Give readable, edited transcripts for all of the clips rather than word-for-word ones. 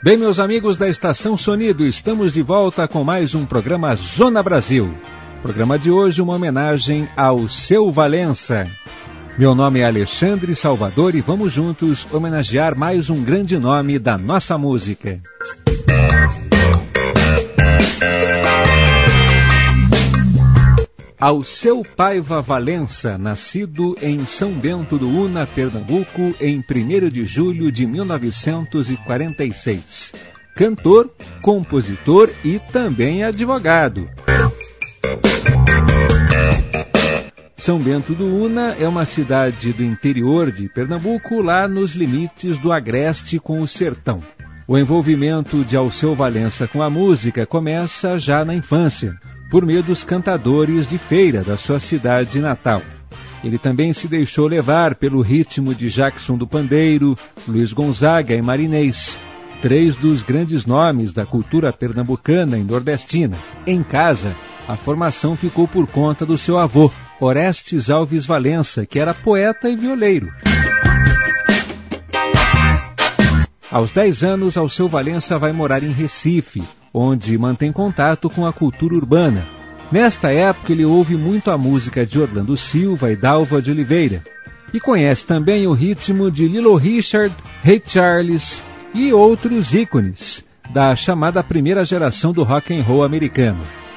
Bem, meus amigos da Estação Sonido, estamos de volta com mais um programa Zona Brasil. Programa de hoje, uma homenagem ao Seu Valença. Meu nome é Alexandre Salvador e vamos juntos homenagear mais um grande nome da nossa música. Alceu Paiva Valença, nascido em São Bento do Una, Pernambuco, em 1º de julho de 1946. Cantor, compositor e também advogado. São Bento do Una é uma cidade do interior de Pernambuco, lá nos limites do Agreste com o Sertão. O envolvimento de Alceu Valença com a música começa já na infância, por meio dos cantadores de feira da sua cidade natal. Ele também se deixou levar pelo ritmo de Jackson do Pandeiro, Luiz Gonzaga e Marinês, 3 dos grandes nomes da cultura pernambucana e nordestina. Em casa, a formação ficou por conta do seu avô, Orestes Alves Valença, que era poeta e violeiro. Aos 10 anos, Alceu Valença vai morar em Recife, onde mantém contato com a cultura urbana. Nesta época, ele ouve muito a música de Orlando Silva e Dalva de Oliveira, e conhece também o ritmo de Little Richard, Ray Charles e outros ícones da chamada primeira geração do rock and roll americano.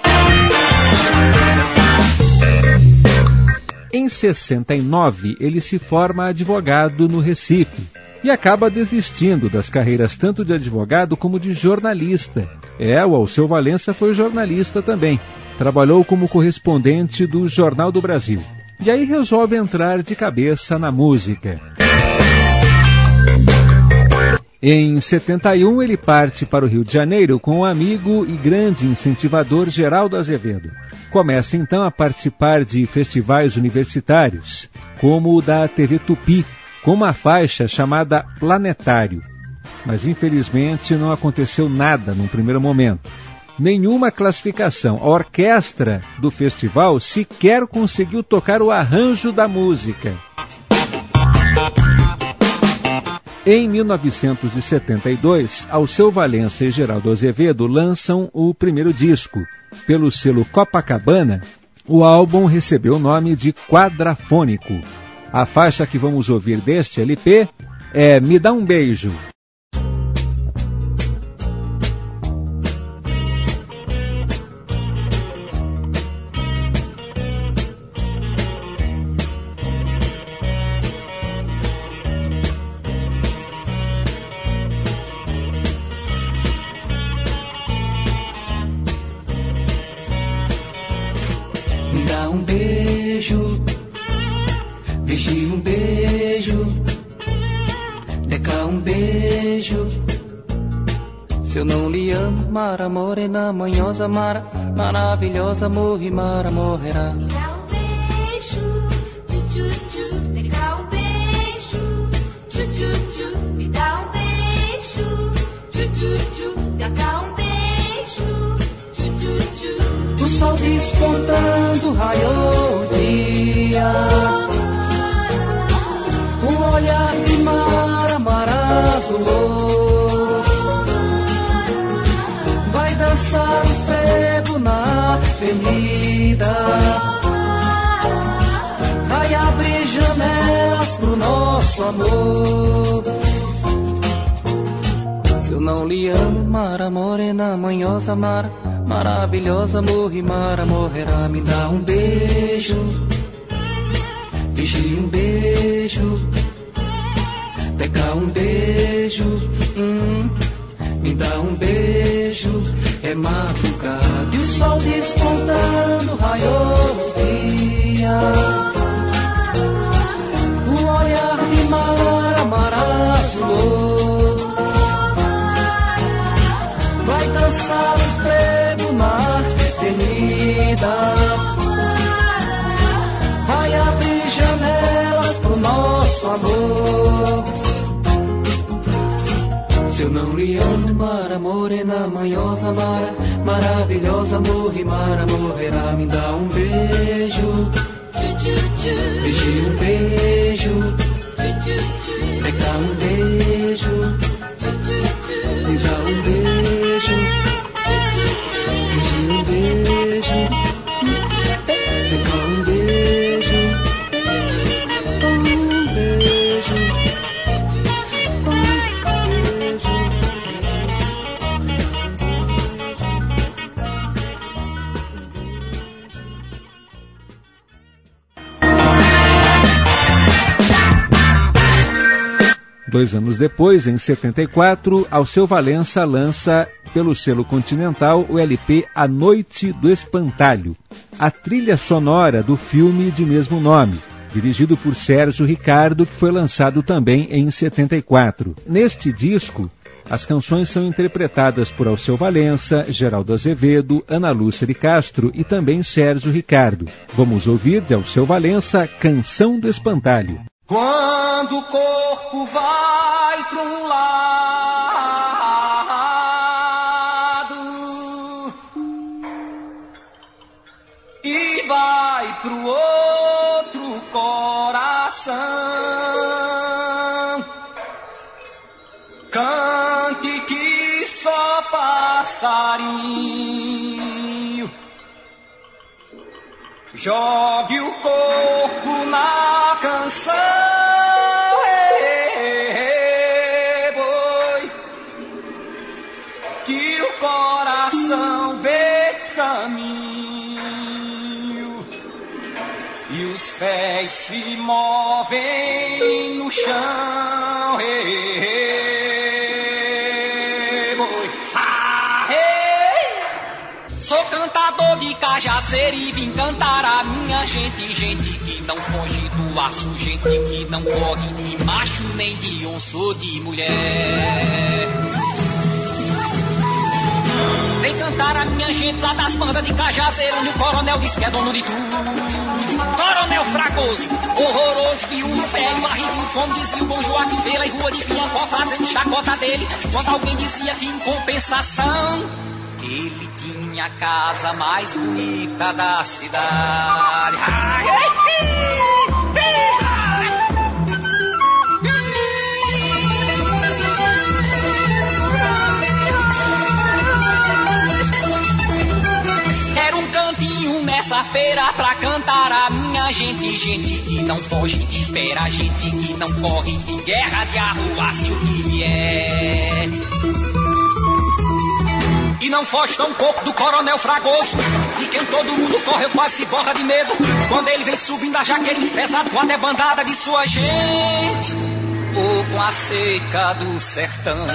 Em 69, ele se forma advogado no Recife e acaba desistindo das carreiras tanto de advogado como de jornalista. O Alceu Valença foi jornalista também. Trabalhou como correspondente do Jornal do Brasil. E aí resolve entrar de cabeça na música. Em 71, ele parte para o Rio de Janeiro com um amigo e grande incentivador, Geraldo Azevedo. Começa então a participar de festivais universitários, como o da TV Tupi, com uma faixa chamada Planetário. Mas infelizmente não aconteceu nada num primeiro momento. Nenhuma classificação. A orquestra do festival sequer conseguiu tocar o arranjo da música. Em 1972, Alceu Valença e Geraldo Azevedo lançam o primeiro disco. Pelo selo Copacabana, o álbum recebeu o nome de Quadrafônico. A faixa que vamos ouvir deste LP é Me Dá um Beijo. Me dá um beijo, Vigi um beijo, Deca um beijo. Se eu não lhe amo, Mara morena, manhosa, Mara, maravilhosa, morre, Mara morrerá. Me dá um beijo, tchu-tchu-tchu, Deca um beijo, tchu-tchu-tchu. Me dá um beijo, tchu-tchu-tchu, Deca um beijo, tchu-tchu-tchu. O sol despontando, raiou o dia. Um olhar de Mara, Mara azulou. Vai dançar o frevo na avenida. Vai abrir janelas pro nosso amor. Se eu não lhe amo, Mara morena, manhosa, Mara, maravilhosa, morre, Mara morrerá. Me dá um beijo, Vigi um beijo, Deca um beijo, me dá um beijo. É madrugada e o sol despontando, raiou o dia. O olhar de Mara, Mara azulou. Vai dançar o frevo na avenida. Vai abrir janelas pro nosso amor. Se eu não lhe amo, Mara morena, manhosa, Mara, maravilhosa, morre, Mara morrerá. Me dá um beijo, Vigi um beijo, Deca um beijo. Me me dá um beijo, beijinho, um beijo, vem cá um beijo, um beijo, um beijo. 2 anos depois, em 74, Alceu Valença lança pelo selo Continental o LP A Noite do Espantalho, a trilha sonora do filme de mesmo nome, dirigido por Sérgio Ricardo, que foi lançado também em 74. Neste disco, as canções são interpretadas por Alceu Valença, Geraldo Azevedo, Ana Lúcia de Castro e também Sérgio Ricardo. Vamos ouvir de Alceu Valença, Canção do Espantalho. Quando o corpo vai para um lado e vai para o outro coração, cante que só passarinho, jogue o corpo na canção, boi, que o coração vê caminho e os pés se movem no chão, boi. Sou cantador de cajazeiro e vim cantar a minha gente, gente que não foge do laço, gente que não corre de macho, nem de onça, de mulher. Vem cantar a minha gente lá das bandas de cajazeiro, onde o coronel diz que é dono de tudo. Coronel Fragoso, horroroso, viúvo, velho, barrigudo, como dizia o bom Joaquim, pela rua de Piancó, fazendo chacota dele, quando alguém dizia que em compensação ele tinha a casa mais bonita da cidade. Era um cantinho nessa feira pra cantar a minha gente, gente que não foge de fera, gente que não corre de guerra, de arruaça o que vier. E não foge tão pouco do coronel Fragoso, de quem todo mundo corre, quase se borra de medo, quando ele vem subindo a jaqueline pesado com a debandada de sua gente, ou com a seca do sertão.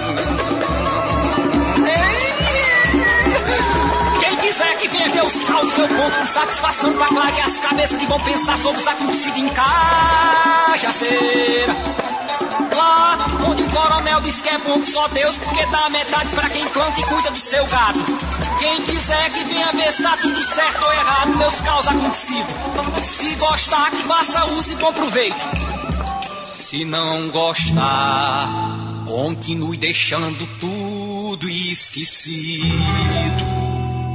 Quem quiser que venha ver os caos que eu conto com satisfação, pra clarear as cabeças que vão pensar sobre os acontecidos em Cajazeira. Lá onde o coronel diz que é bom que só Deus, porque dá metade pra quem planta e cuida do seu gado. Quem quiser que venha ver se tá tudo certo ou errado, meus caos acontecidos. Se gostar, que faça uso e bom proveito. Se não gostar, continue deixando tudo esquecido.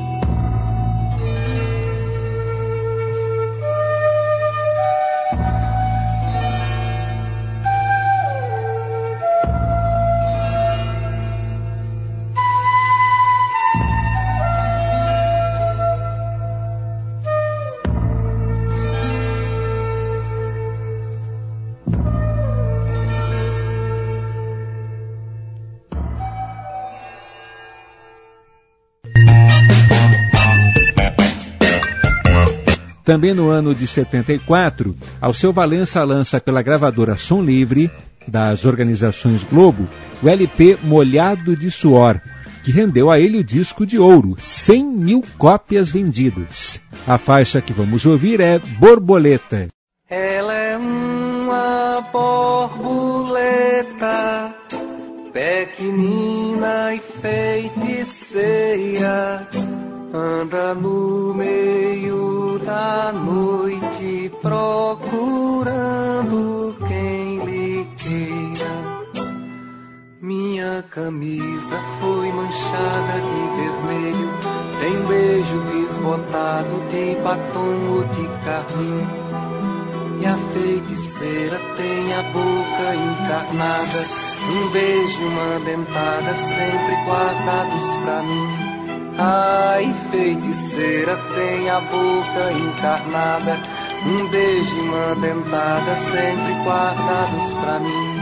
Também no ano de 74, Alceu Valença lança pela gravadora Som Livre, das organizações Globo, o LP Molhado de Suor, que rendeu a ele o disco de ouro, 100 mil cópias vendidas. A faixa que vamos ouvir é Borboleta. Ela é uma borboleta, pequenina e feiticeira, anda no meio da noite procurando quem lhe queira. Minha camisa foi manchada de vermelho, tem um beijo desbotado de batom ou de carmim. E a feiticeira tem a boca encarnada um beijo e uma dentada sempre guardados pra mim. Ai, feiticeira, tem a boca encarnada, um beijo e uma dentada sempre guardados pra mim.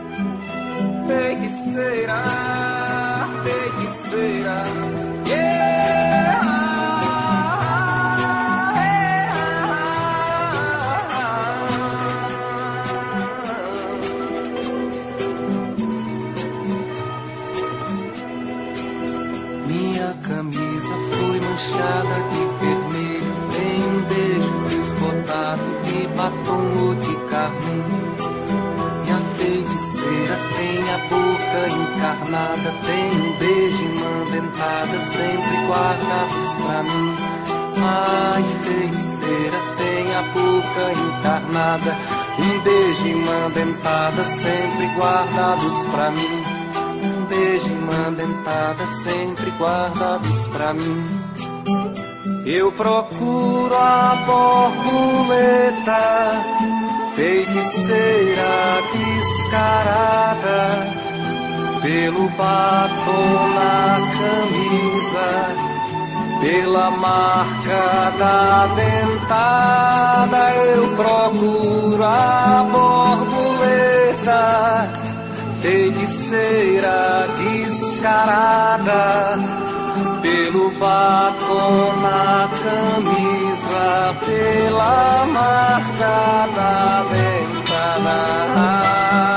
Feiticeira, feiticeira, yeah! Minha camisa foi manchada de vermelho, tem um beijo desbotado de batom ou de carmim. Minha feiticeira tem a boca encarnada, tem um beijo e uma dentada sempre guardados pra mim. Ai, feiticeira, tem a boca encarnada, um beijo e uma dentada sempre guardados pra mim. Um beijo e uma dentada sempre guardados pra mim. Eu procuro a borboleta, feiticeira descarada, pelo batom na camisa, pela marca da dentada. Eu procuro a borboleta, feiticeira descarada, pelo batom na camisa, pela marca da dentada.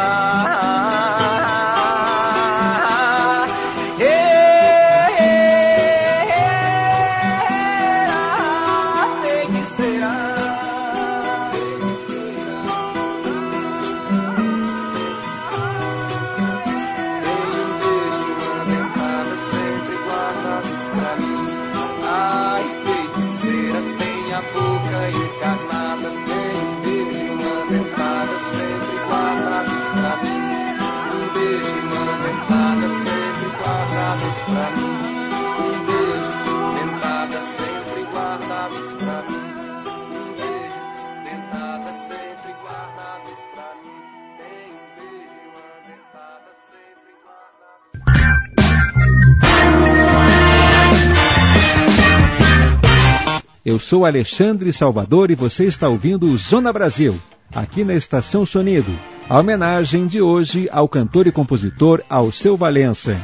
Eu sou Alexandre Salvador e você está ouvindo o Zona Brasil, aqui na Estação Sonido. A homenagem de hoje ao cantor e compositor Alceu Valença.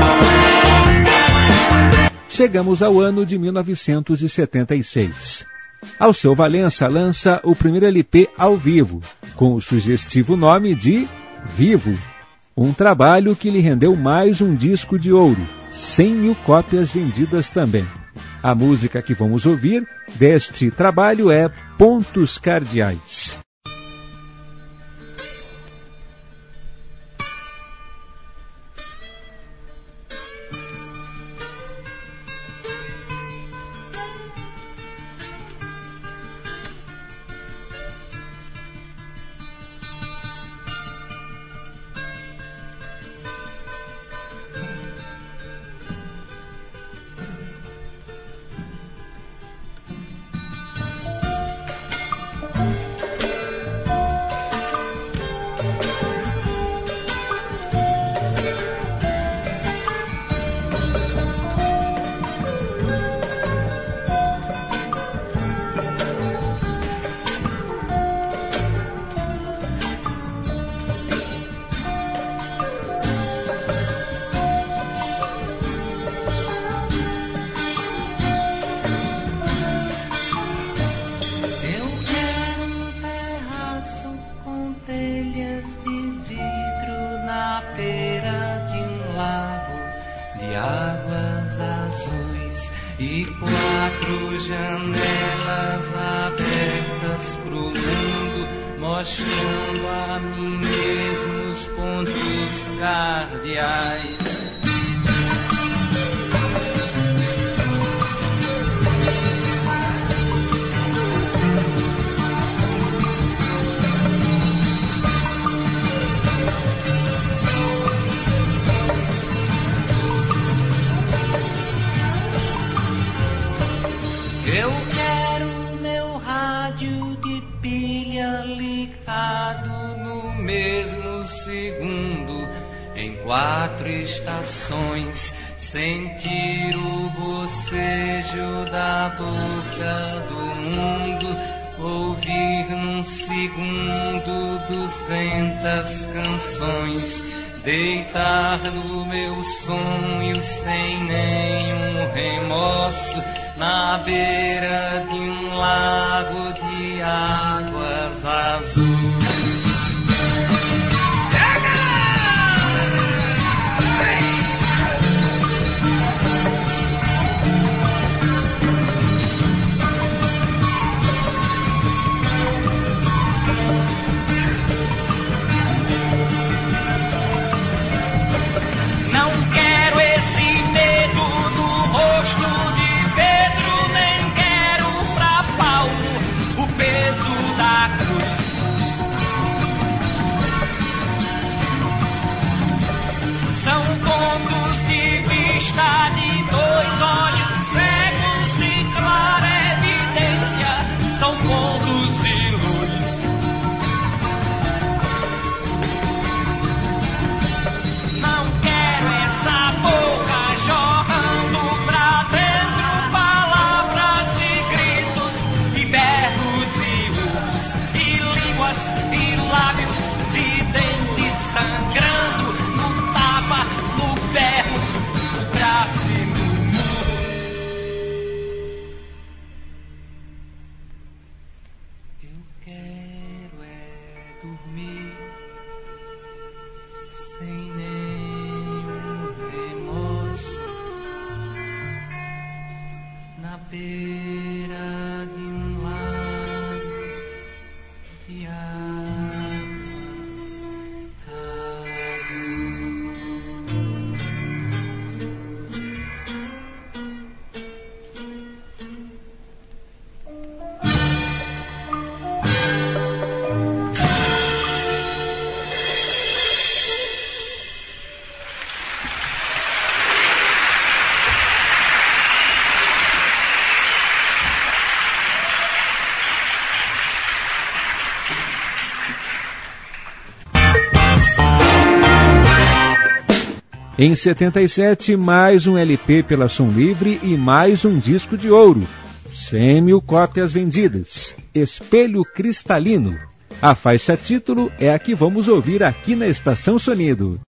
Chegamos ao ano de 1976. Alceu Valença lança o primeiro LP ao vivo, com o sugestivo nome de Vivo. Um trabalho que lhe rendeu mais um disco de ouro, 100 mil cópias vendidas também. A música que vamos ouvir deste trabalho é Pontos Cardeais. E 4 janelas abertas pro mundo, mostrando a mim mesmo os pontos cardeais. Eu quero meu rádio de pilha ligado no mesmo segundo 4 estações, sentir o bocejo da boca do mundo, ouvir num segundo 200 canções, deitar no meu sonho sem nenhum remorso, na beira de um lago de águas azuis. De 2 olhos cegos de clara evidência, são pontos de luz. Não quero essa boca jorrando pra dentro palavras e gritos, e berros e urros, e línguas e lábios e dentes sangrando no tapa, no berro. Eu quero é dormir sem nenhum remorso, na beira de um lago de águas azuis. Em 77, mais um LP pela Som Livre e mais um disco de ouro. 100.000 cópias vendidas. Espelho Cristalino. A faixa título é a que vamos ouvir aqui na Estação Sonido.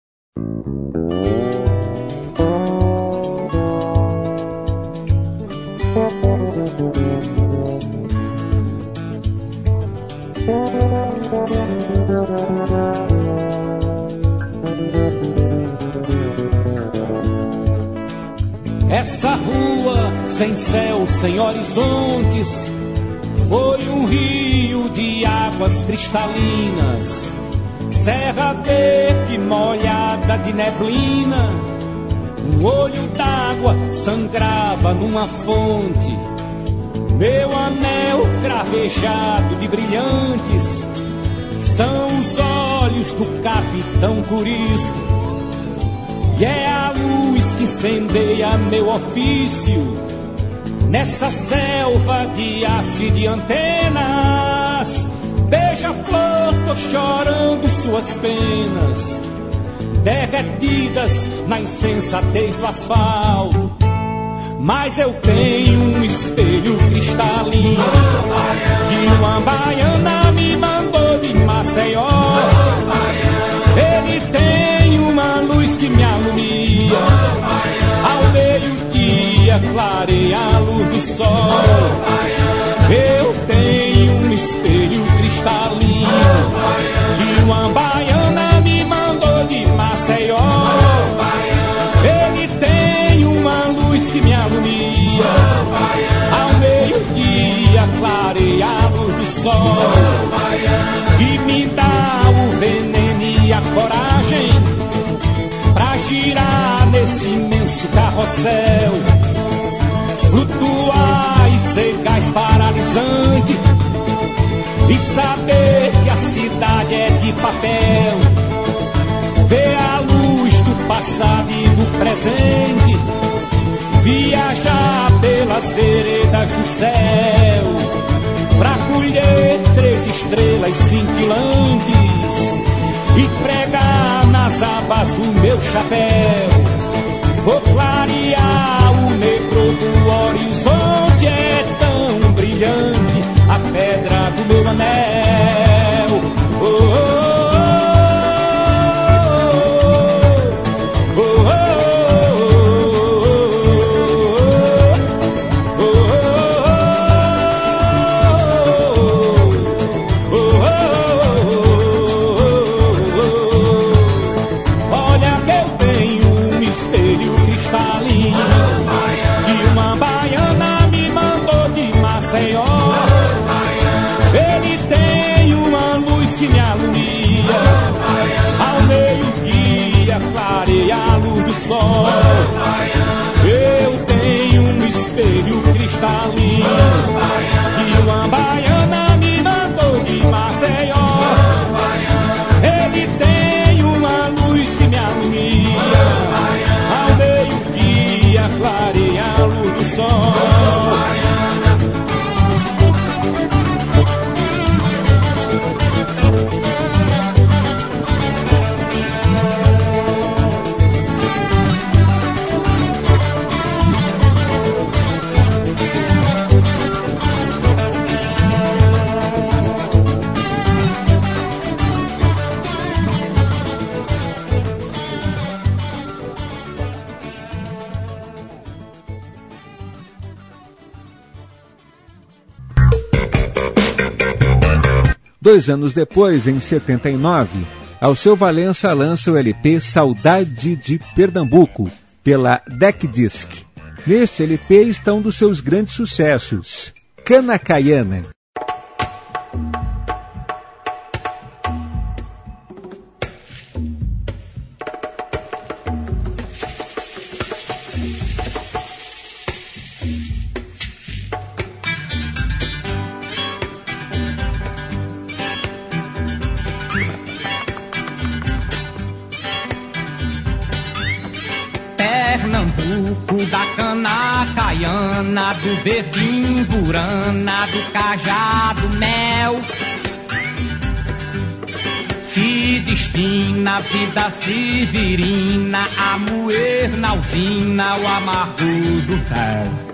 Essa rua sem céu, sem horizontes, foi um rio de águas cristalinas, serra verde molhada de neblina, um olho d'água sangrava numa fonte, meu anel cravejado de brilhantes, são os olhos do capitão Curiço. E é a luz que incendeia meu ofício, nessa selva de aço e de antenas. Beija-flor, tô chorando suas penas, derretidas na insensatez do asfalto. Mas eu tenho um espelho cristalino que uma baiana me mandou de Maceió. Ele tem uma luz que me alumia, ao meio-dia clareia a luz do sol. Eu tenho um espelho cristalino que uma baiana me mandou de Maceió. Ele tem uma luz que me alumia, ao meio-dia clareia a luz do sol. E me dá o veneno e a coragem pra girar nesse imenso carrossel, flutuar e ser gás paralisante, e saber que a cidade é de papel, ver a luz do passado e do presente, viajar pelas veredas do céu, pra colher 3 estrelas cintilantes e pregar nas as abas do meu chapéu. Vou clarear o negro do horizonte, é tão brilhante a pedra do meu anel. Oh, oh. A luz do sol. Eu tenho um espelho cristalino que uma baiana me mandou de Maceió. Ele tem uma luz que me alumia, ao meio-dia clareia a luz do sol. 2 anos depois, em 79, Alceu Valença lança o LP Saudade de Pernambuco, pela Deck Disc. Neste LP estão dos seus grandes sucessos, Canacaiana. Pernambuco da cana caiana, do verdinho burana, do cajado mel. Se destina a vida severina, a moer na usina, o amargo do véu.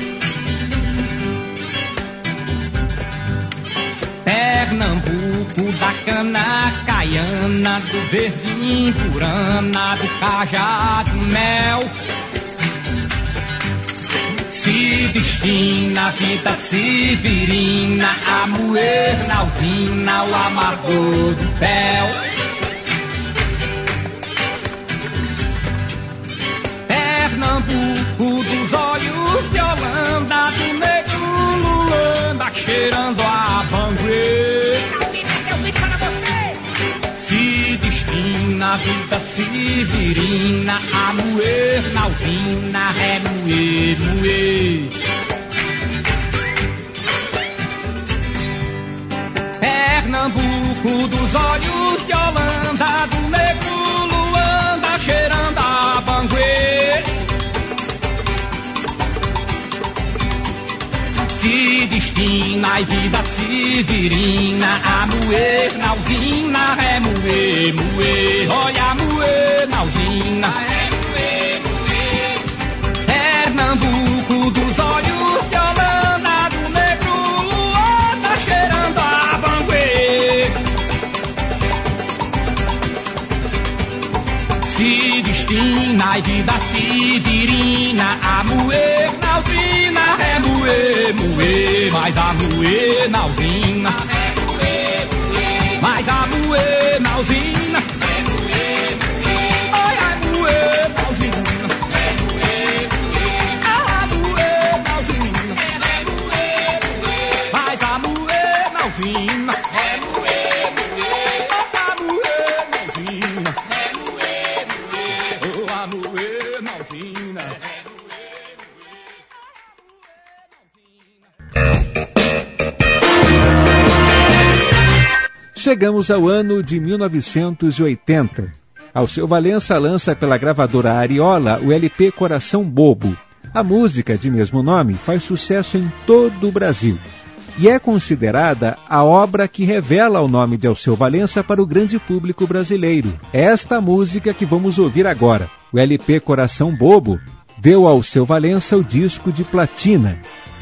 Pernambuco da cana caiana, do verdinho burana, do cajado mel. Se destina a vida severina, a moer na usina, o amargor do fel. Pernambuco dos olhos de Holanda, do negro Luanda, cheirando a banguê. Se destina a vida severina, a moer na usina, é moer, moer. Pernambuco dos olhos de Holanda, do negro Luanda, cheirando a banguê. Se destina a vida severina, a moer na usina, é moer, moer. Olha, moer na usina, é moer, moer. Pernambuco dos olhos de Holanda, do negro Luanda, cheirando a banguê. Se destina a vida severina, a moer na usina, é moer, moer. Mas a moer na usina, é moer, moer. Mas a moer na usina, é moer, moer. Olha, moer na usina, é moer, moer. A moer na usina, é moer, moer. Mas a moer na usina, é moer, moer. A moer na usina, é moer, moer. A moer na usina, é moer. Chegamos ao ano de 1980. Alceu Valença lança pela gravadora Ariola o LP Coração Bobo. A música, de mesmo nome, faz sucesso em todo o Brasil. e é considerada a obra que revela o nome de Alceu Valença para o grande público brasileiro. É esta música que vamos ouvir agora. O LP Coração Bobo deu ao Alceu Valença o disco de platina.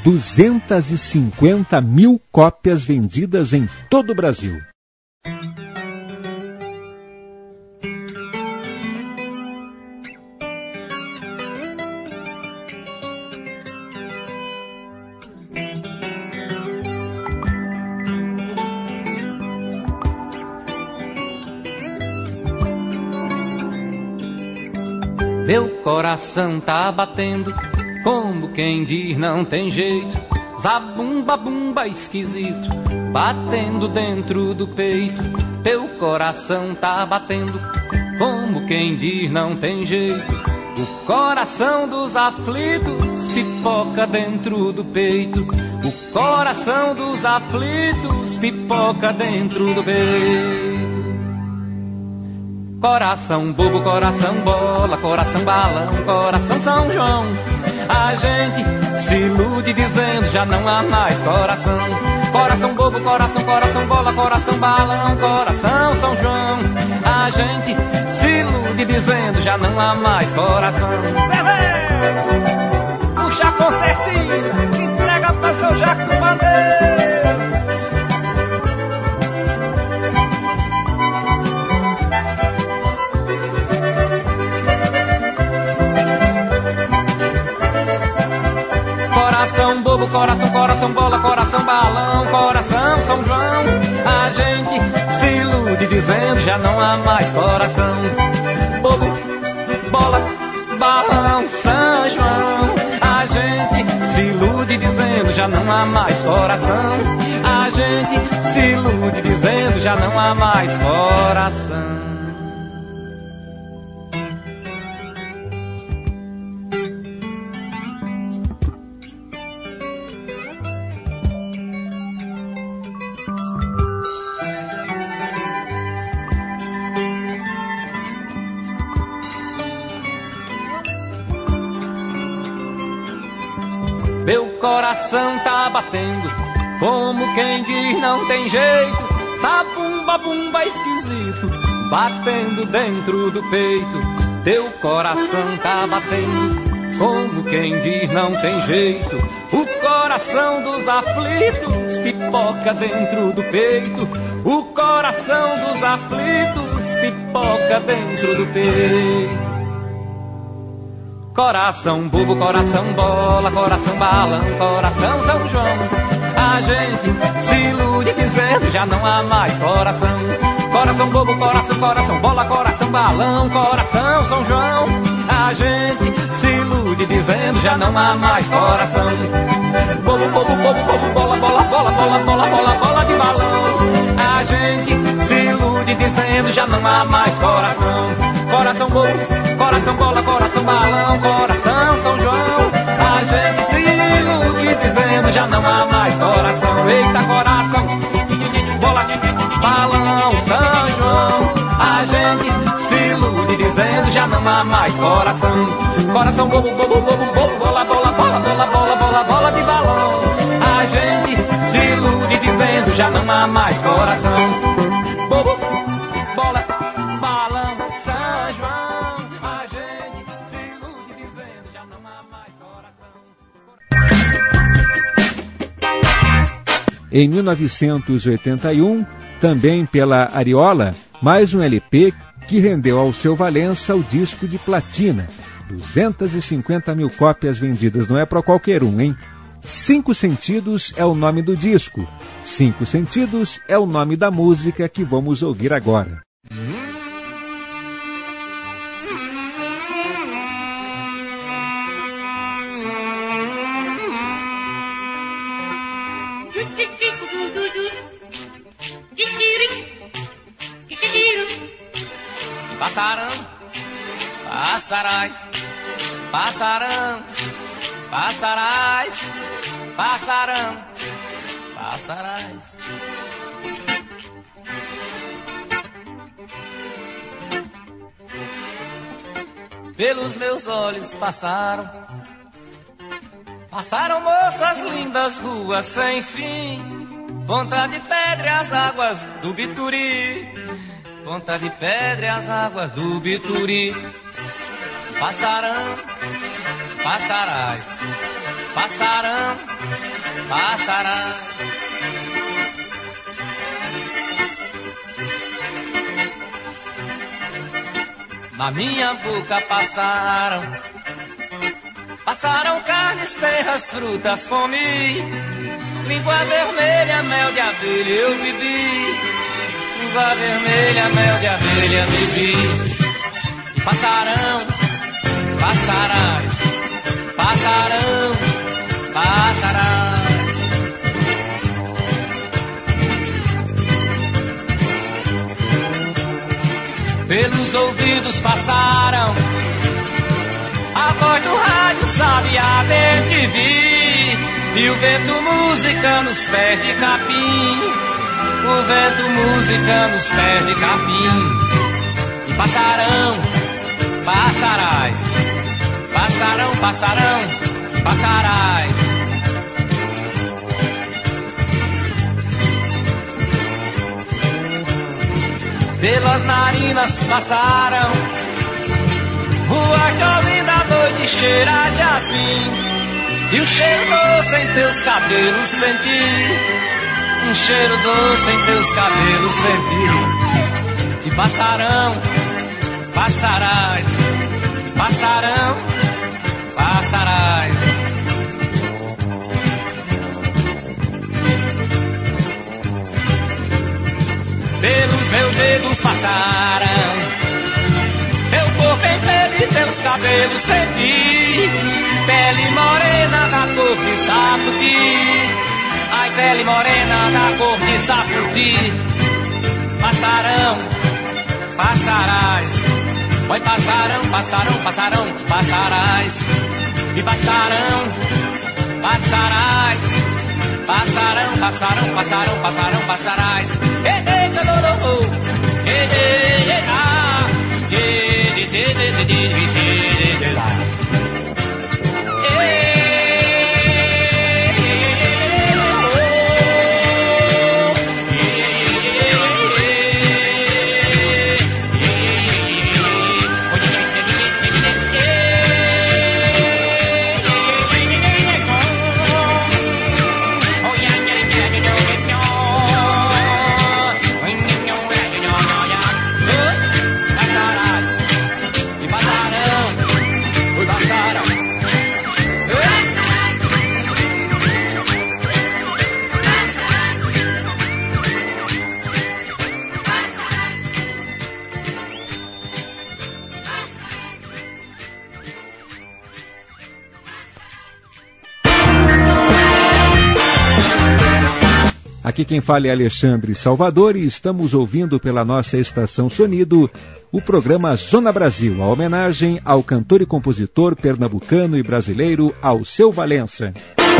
250 mil cópias vendidas em todo o Brasil. Meu coração tá batendo, como quem diz não tem jeito. Zabumba, bumba esquisito, batendo dentro do peito. Teu coração tá batendo, como quem diz não tem jeito. O coração dos aflitos pipoca dentro do peito. O coração dos aflitos pipoca dentro do peito. Coração bobo, coração bola, coração balão, coração São João. A gente se ilude dizendo já não há mais coração. Coração bobo, coração bola, coração balão, coração São João. A gente se ilude dizendo já não há mais coração. Puxa a concertina, entrega pra seu Jaco do Bandeiro. Coração bobo, coração bola, coração balão, coração São João. A gente se ilude dizendo já não há mais coração. Bobo, bola, balão, São João. A gente se ilude dizendo já não há mais coração. A gente se ilude dizendo já não há mais coração. Meu coração tá batendo, como quem diz não tem jeito. Sabumba, bumba esquisito, batendo dentro do peito. Teu coração tá batendo, como quem diz não tem jeito. O coração dos aflitos pipoca dentro do peito. O coração dos aflitos pipoca dentro do peito. Coração bobo, coração bola, coração balão, coração São João. A gente se ilude dizendo já não há mais coração. Coração bobo, coração bola, coração balão, coração São João. A gente se ilude dizendo já não há mais coração. Bobo, bobo, bobo, bobo, bola, bola, bola, bola, bola, bola, bola de balão. A gente se ilude dizendo já não há mais coração. Coração bobo, coração bola, coração balão, coração São João. A gente se ilude dizendo já não há mais coração. Eita, coração, bola, balão, São João. A gente se ilude dizendo já não há mais coração. Coração bobo, bobo, bobo, bobo, bola, bola, bola, bola, bola, bola, bola de balão. A gente se ilude dizendo já não há mais coração. Bobo, bola, balão, São João. A gente se ilude dizendo já não há mais coração. Em 1981, também pela Ariola, mais um LP que rendeu ao Alceu Valença o disco de platina. 250 mil cópias vendidas, não é para qualquer um, hein? 5 Sentidos é o nome do disco. 5 Sentidos é o nome da música que vamos ouvir agora. Passarão, passarás, passarão, passarás, passarão, passarás. Pelos meus olhos passaram, Passaram moças lindas, ruas sem fim, Ponta de Pedra e as águas do Bituri, Ponta de Pedra e as águas do Bituri. Passarão, passarás, passarão, passarás. Na minha boca passaram, passaram carnes, terras, frutas, comi. Língua vermelha, mel de abelha eu bebi. Língua vermelha, mel de abelha bebi. E passarão, passarás, passarão, passarás. Pelos ouvidos passaram a voz do rádio sabia bem te vi. E o vento música nos pés de capim, o vento música nos pés de capim. E passarão, passarás, passarão, passarão, passarás. Pelas narinas passaram ruas de Olinda, noite cheira a jasmim. E um cheiro doce em teus cabelos senti, um cheiro doce em teus cabelos senti. E passarão, passarás, passarão, passarás. Pelos meus dedos passaram, teu corpo em pele, teus cabelos senti. Pele morena da cor de saputi, ai pele morena da cor de saputi. Passarão, passarás, oi passarão, passarão, passarão, passarás. E passarão, passarás, passarão, passarão, passarão, passarão, passarás. Ei, ei, tadorô, ei, ei, ei, ah, ei, ei, ei, ei, ei, ei, Aqui quem fala é Alexandre Salvador e estamos ouvindo pela nossa estação Sonido o programa Zona Brasil, a homenagem ao cantor e compositor pernambucano e brasileiro Alceu Valença.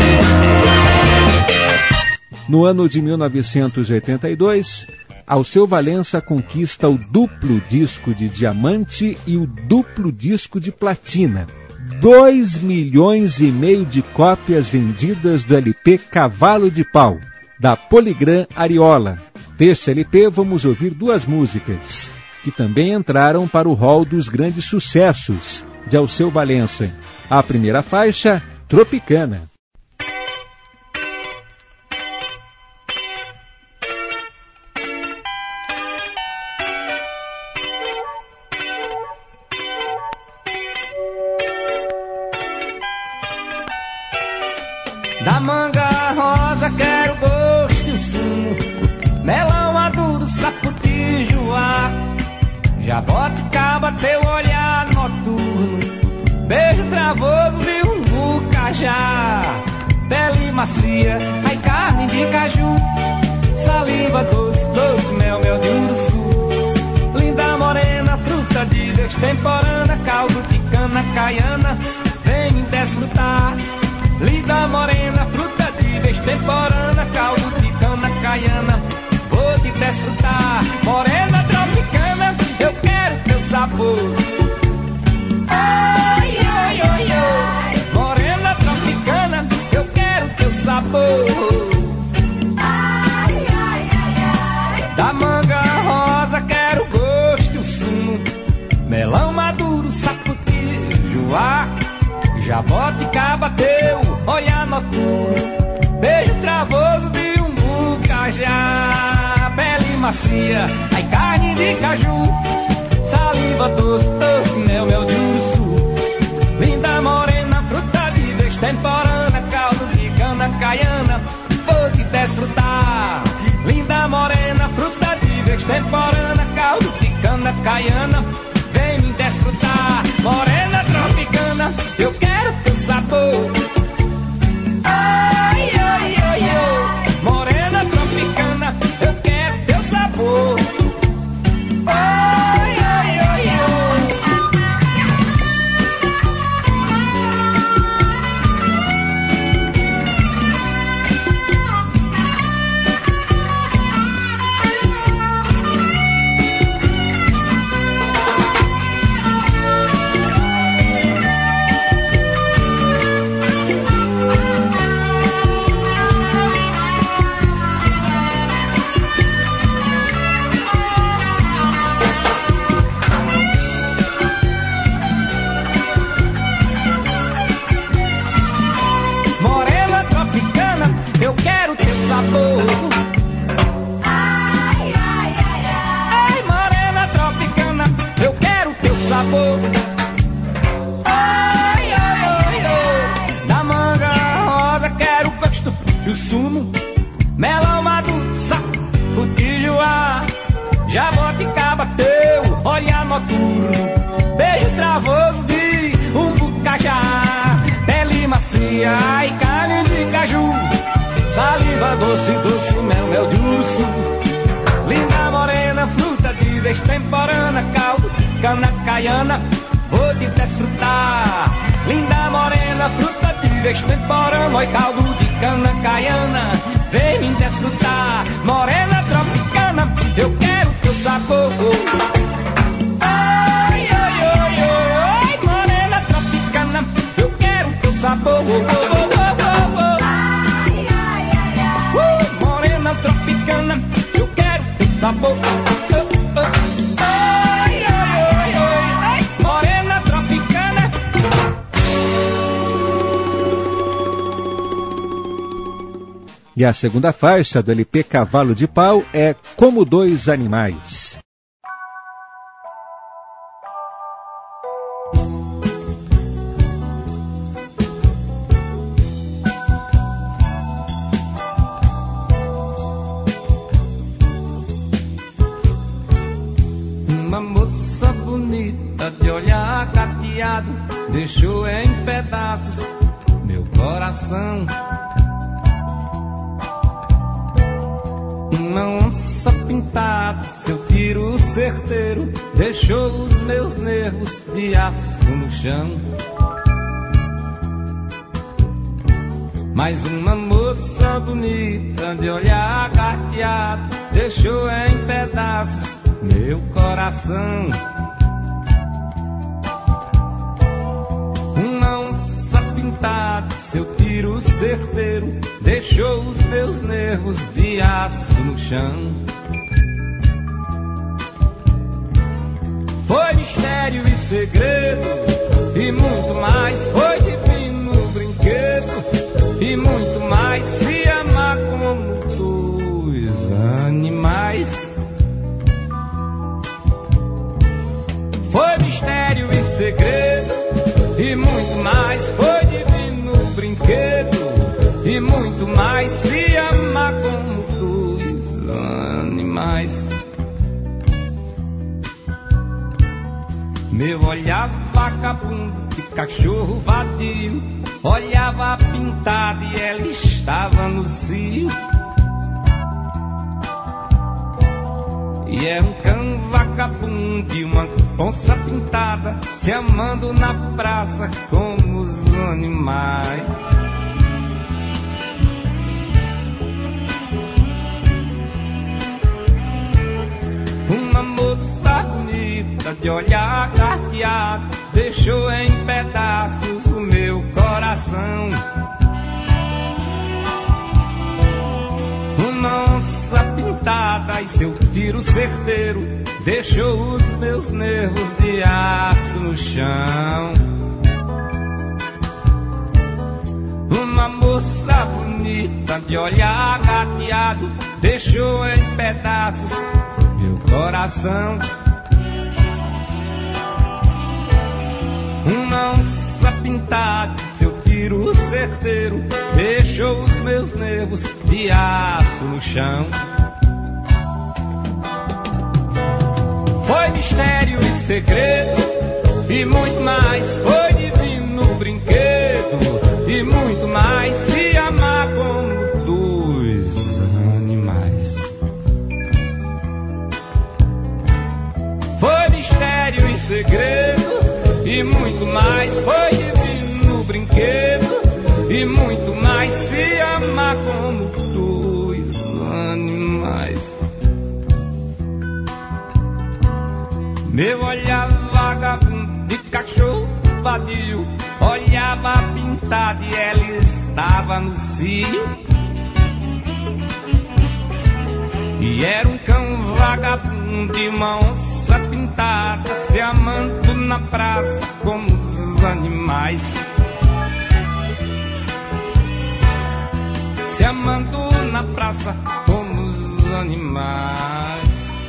No ano de 1982, Alceu Valença conquista o duplo disco de diamante e o duplo disco de platina. 2,5 milhões de cópias vendidas do LP Cavalo de Pau, da Polygram Ariola. Desse LP vamos ouvir duas músicas, que também entraram para o hall dos grandes sucessos de Alceu Valença. A primeira faixa, Tropicana. Da manga rosa quero gosto e sumo, melão maduro, saputi, joá, jaboticaba, teu olhar noturno, beijo travoso e um bucajá, pele macia, ai carne de caju, saliva doce, doce mel, mel de uruçu, linda morena, fruta de destemporânea, caldo de cana caiana, vem me desfrutar. Linda morena, fruta de destemporânea, caldo de cana caiana, vou te desfrutar. Morena tropicana, eu quero teu sabor. Ai, ai, ai, ai. Morena tropicana, Jaboticaba teu, olhar noturno, beijo travoso de um bucajá, pele macia, ai carne de caju, saliva doce, doce, mel de urso, linda morena, fruta de extemporânea, caldo de cana caiana, vou te desfrutar. Linda morena, fruta de extemporânea, caldo de cana caiana, vem me desfrutar. Morena tropicana, eu quero teu sabor. Ai, ai, ai, ai. Morena tropicana, eu quero teu sabor. Ai, ai, ai, ai. Eu quero teu sabor. Ai, ai, ai, ai. Ai, morena tropicana, eu quero teu sabor. Ai, ai, ai, ai. Da manga rosa quero o gosto do sumo, melão maduça, o tijuá, jaboticaba teu, olhar noturno, beijo travoso de um bucajá, pele macia, ai carne de caju, saliva doce, doce, mel de urso, linda morena, fruta de extemporânea, caldo, cana caiana, vou te desfrutar. Linda morena, fruta de extemporânea, oi caldo de cana caiana, vem me desfrutar. Morena tropicana, eu quero teu sabor. Ai, ai, ai, ai, morena tropicana, eu quero teu sabor. Tropicana, eu quero teu sabor. Ai, ai, ai, ai, ai, morena tropicana. E a segunda faixa do LP Cavalo de Pau é Como Dois Animais. Uma moça bonita de olhar cateado deixou em pedaços meu coração. Uma onça pintada, seu tiro certeiro deixou os meus nervos de aço no chão. Mais uma moça bonita de olhar cateado deixou em pedaços meu coração. Uma onça pintada, seu tiro certeiro deixou os meus nervos de aço no chão. Foi mistério e segredo e muito mais, foi divino brinquedo e muito mais, se amar como dois animais. Foi mistério e segredo e muito mais, foi divino brinquedo e muito mais, se amar como dois animais. Meu olhar vagabundo de cachorro vadio olhava pintada e ela estava no cio. E é um cão vagabundo e uma onça pintada se amando na praça como os animais. Uma moça bonita de olhar carteado deixou em pedaços o meu coração. Uma onça pintada e seu tiro certeiro deixou os meus nervos de aço no chão. Uma moça bonita de olhar gateado deixou em pedaços meu coração. Uma onça pintada, seu tiro certeiro deixou os meus nervos de aço no chão. Foi mistério e segredo e muito mais. Foi divino brinquedo e muito mais. Se amar como dois animais. Foi mistério e segredo e muito mais. Foi divino brinquedo e muito mais. Se amar como dois animais. Meu olhar vagabundo de cachorro vadio olhava pintado e ela estava no cio. E era um cão vagabundo e uma onça pintada se amando na praça como os animais. Se amando na praça como os animais.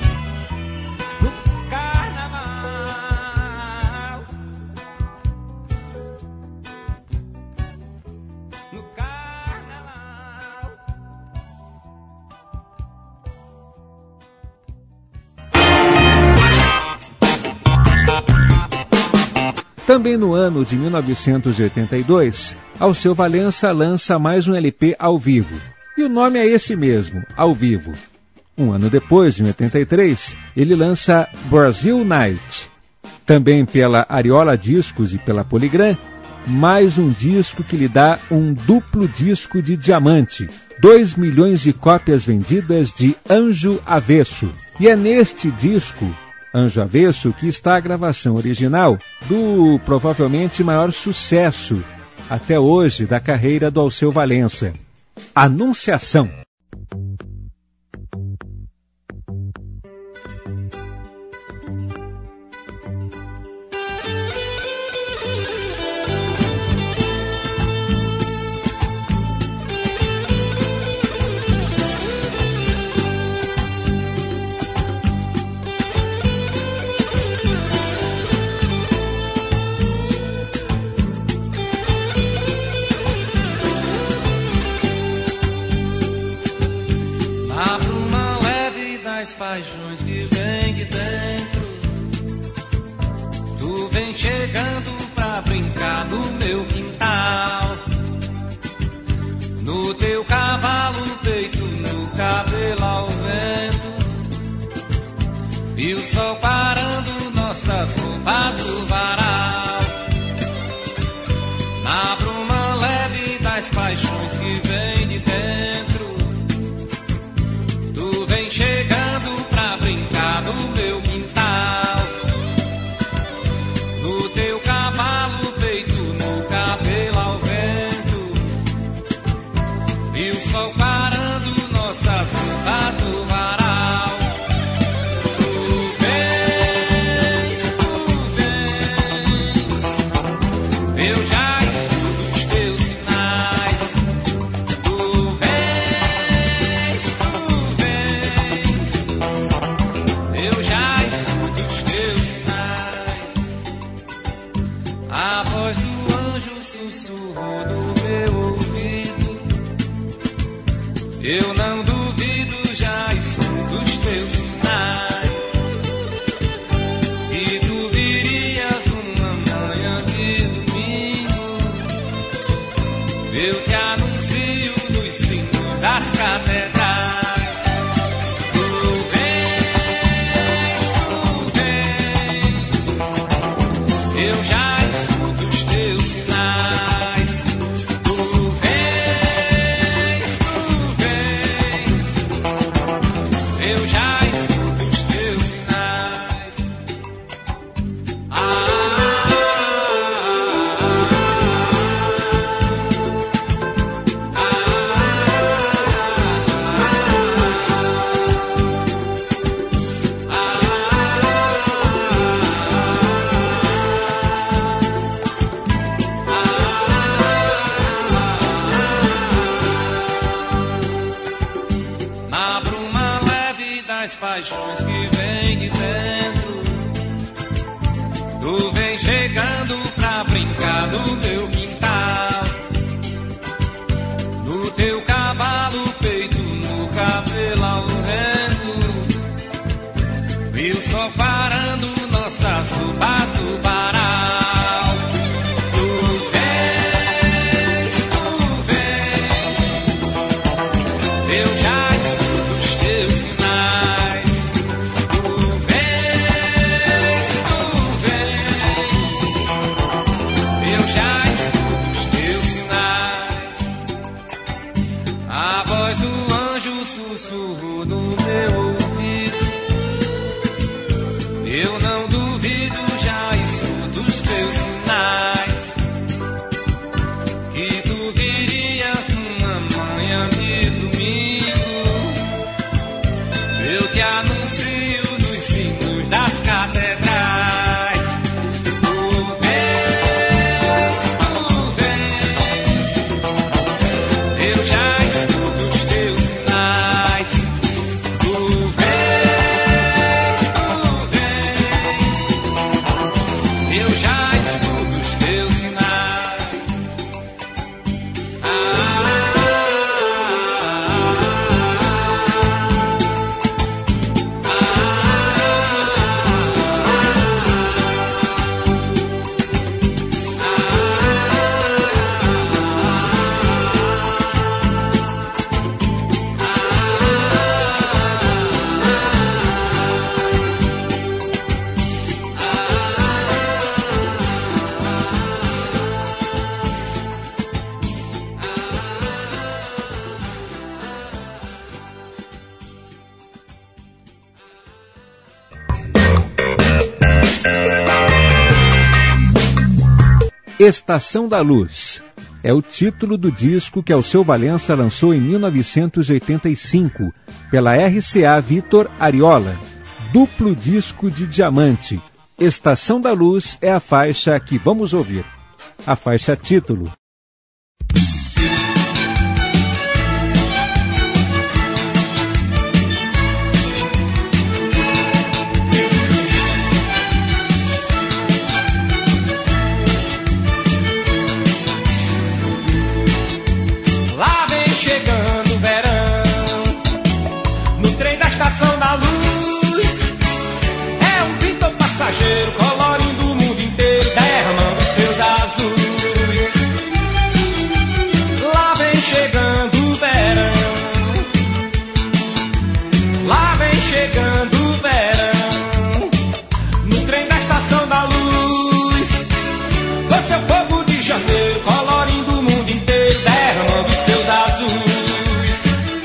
Também no ano de 1982, Alceu Valença lança mais um LP ao vivo. E o nome é esse mesmo, Ao Vivo. Um ano depois, em 83, ele lança Brazil Night. Também pela Ariola Discos e pela Polygram, mais um disco que lhe dá um duplo disco de diamante. 2 milhões de cópias vendidas de Anjo Avesso. E é neste disco, Anjo Avesso, que está a gravação original do provavelmente maior sucesso até hoje da carreira do Alceu Valença, Anunciação. Paixões que vem de dentro, tu vem chegando pra brincar no meu quintal, no teu cavalo peito, no cabelo ao vento, e o sol parando nossas roupas do varal, na bruma leve das paixões que vem de dentro, tu vem chegando pra brincar no meu quintal, no teu cavalo peito, no cabelo ao vento, e o sol parando nossas roupas do varal. Tu vens, eu já escuto os teus sinais. Tu vens, eu já escuto os teus sinais. A voz do anjo sussurrou no meu ouvido. Eu não duvido, já escuto os teus sinais. E tu virias uma manhã de domingo. Eu te anuncio nos sinos das catedrais. Eu já escuto os teus sinais. Tu vens, eu já escuto os teus sinais. paixões que vêm de dentro. Tu vem chegando pra brincar no meu quintal, no teu cavalo feito no cabelo ao vento. Vi o sol parando nossas roupas do varal. Tu vens, eu já escuto os teus sinais. Tu vens, eu já escuto os teus sinais. A voz do anjo sussurrou no meu ouvido. Eu não duvido, já escuto os teus sinais. Que tu virias numa manhã de domingo. Eu te anuncio nos sinos das catedrais. Tu vens, eu já escuto os teus sinais. Tu vens, eu já escuto os teus sinais. Estação da Luz é o título do disco que Alceu Valença lançou em 1985 pela RCA Victor Ariola, duplo disco de diamante. Estação da Luz é a faixa que vamos ouvir, a faixa título. Colorindo o mundo inteiro, derramando seus azuis. Lá vem chegando o verão. Lá vem chegando o verão. No trem da estação da luz. Com seu fogo de janeiro, colorindo o mundo inteiro, derramando seus azuis.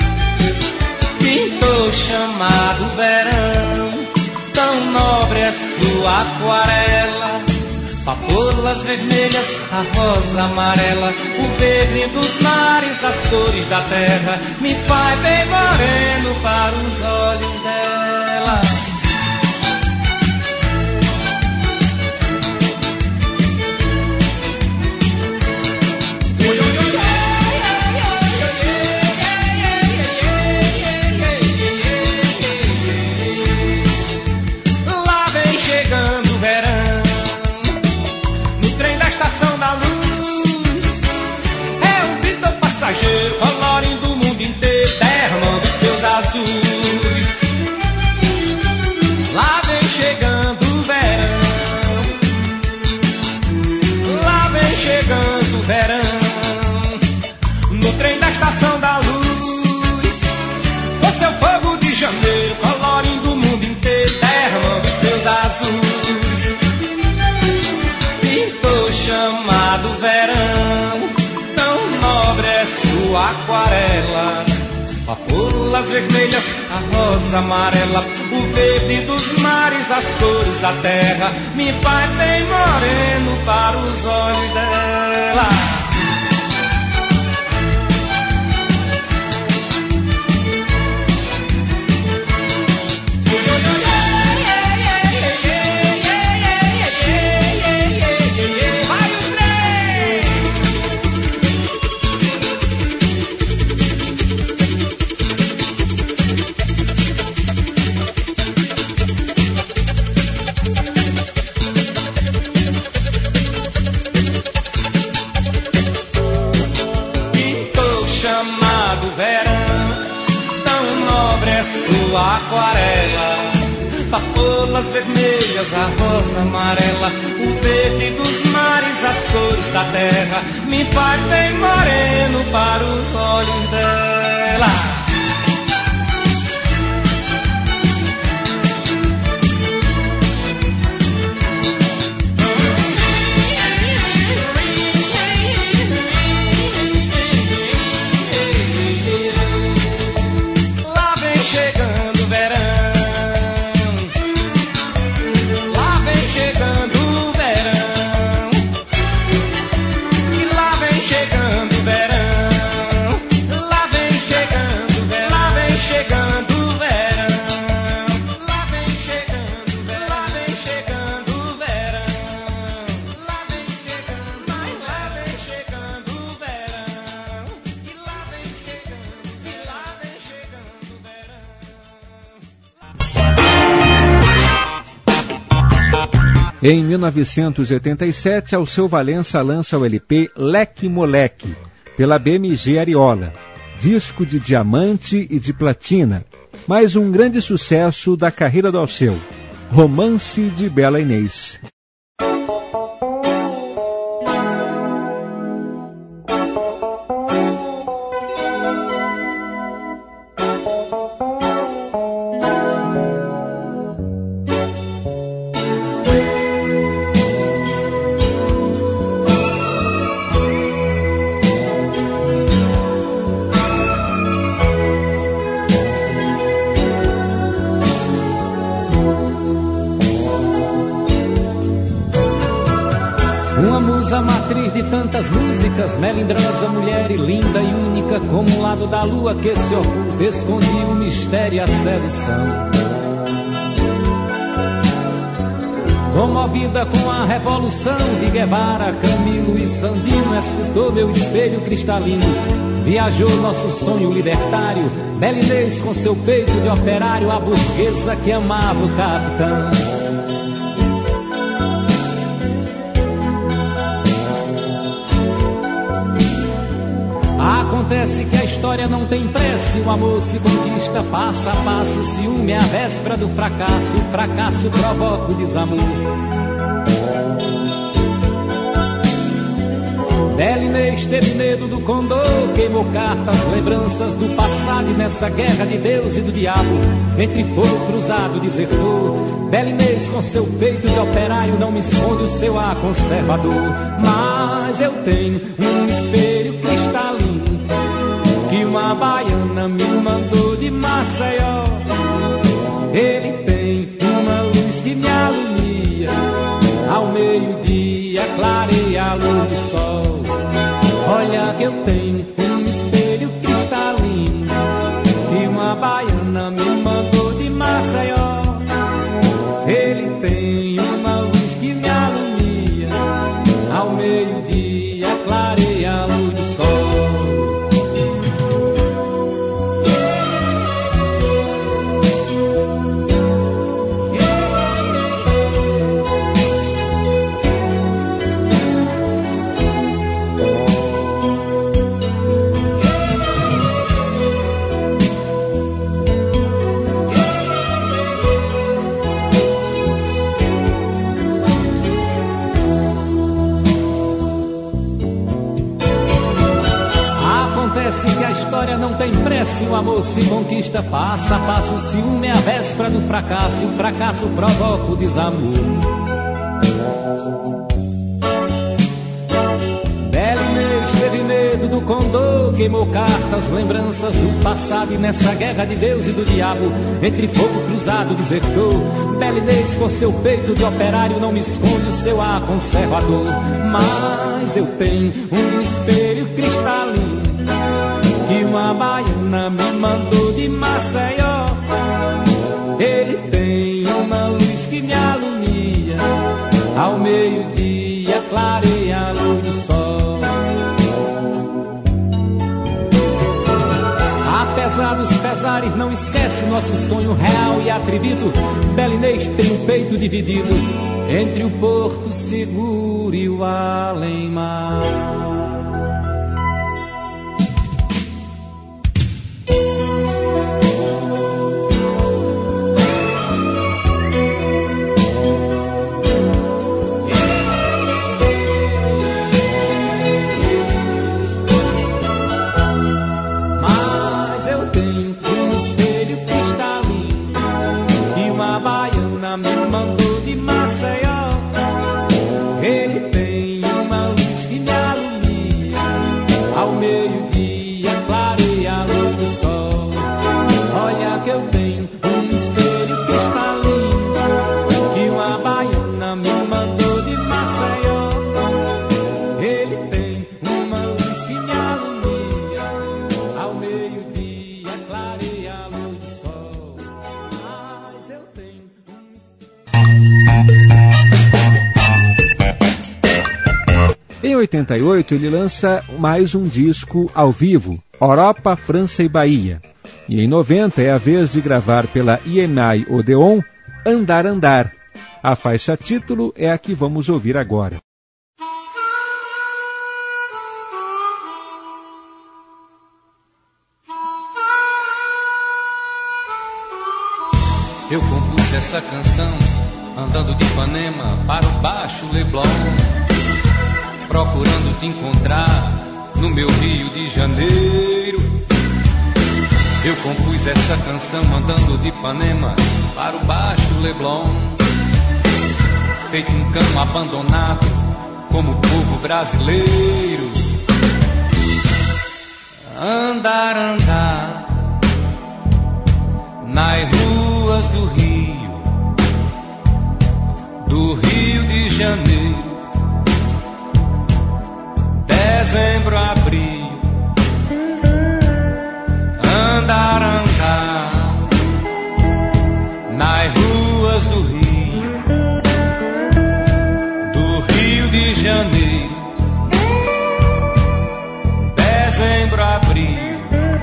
Pintor chamado verão, tão nobre é sua aquarela, papoulas vermelhas, a rosa amarela, o verde dos mares, as cores da terra, me faz bem moreno para os olhos dela. Colorindo o mundo inteiro, derramando seus azuis. Lá vem chegando o verão. Lá vem chegando o verão. No trem da estação da luz. Com seu fogo de janeiro, colorindo o mundo inteiro, derramando seus azuis. Pintor chamado verão, tão nobre é sua aquarela, papoulas vermelhas, a rosa amarela, o verde dos mares, as cores da terra, me faz bem moreno para os olhos dela. verão. Tão nobre é sua aquarela, papoulas vermelhas, a rosa amarela, o verde dos mares, as cores da terra, me faz bem moreno para os olhos dela. Em 1987, Alceu Valença lança o LP Leque Moleque, pela BMG Ariola, disco de diamante e de platina, mais um grande sucesso da carreira do Alceu, Romance de Bela Inês. Tantas músicas, melindrosa mulher e linda e única, como um lado da lua que se oculta, esconde o mistério e a sedução. Comovida com a revolução de Guevara, Camilo e Sandino, escutou meu espelho cristalino, viajou nosso sonho libertário, Bela Inês com seu peito de operário, a burguesa que amava o capitão. Acontece que a história não tem pressa, o amor se conquista passo a passo, o ciúme é a véspera do fracasso, o fracasso provoca o desamor. Bela Inês teve medo do condor, queimou cartas, lembranças do passado, e nessa guerra de Deus e do diabo, entre fogo cruzado desertou. Bela Inês com seu peito de operário não me esconde o seu ar conservador, mas eu tenho um espelho cristalino que uma baiana me mandou de Maceió. Ele tem uma luz que me alumia, ao meio-dia clareia a luz do sol. Olha que eu tenho um espelho cristalino que uma baiana me mandou de Maceió. Ele tem uma luz que me alumia, ao meio-dia clareia a luz do sol. Não tem pressa, o amor se conquista passo a passo, o ciúme é a véspera do fracasso, e o fracasso provoca o desamor. Bela Inês teve medo do condor, queimou cartas, lembranças do passado, e nessa guerra de Deus e do diabo, entre fogo cruzado desertou. Bela Inês com seu peito de operário não me esconde o seu ar conservador, mas eu tenho um espelho cristalino que uma baiana me mandou de Maceió. Ele tem uma luz que me alumia, ao meio-dia clareia a luz do sol. Apesar dos pesares, não esquece nosso sonho real e atrevido. Bela Inês tem o peito dividido entre o Porto Seguro e o além-mar. ao meio-dia clareia a luz do sol. Olha que eu tenho um espelho cristalino que uma baiana me mandou de Maceió. Ele tem uma luz que me alumia, ao meio-dia clareia a luz do sol. Mas eu tenho um espelho. Em 88, ele lança mais um disco ao vivo, Europa, França e Bahia. E em 90 é a vez de gravar pela EMI Odeon, Andar Andar. A faixa título é a que vamos ouvir agora. Eu compus essa canção andando de Ipanema para o Baixo Leblon, procurando te encontrar no meu Rio de Janeiro. Eu compus essa canção andando de Ipanema para o Baixo Leblon, feito um cão abandonado como o povo brasileiro. Andar, andar nas ruas do Rio de Janeiro, dezembro, abril. Andar, andar nas ruas do Rio de Janeiro, dezembro, abril.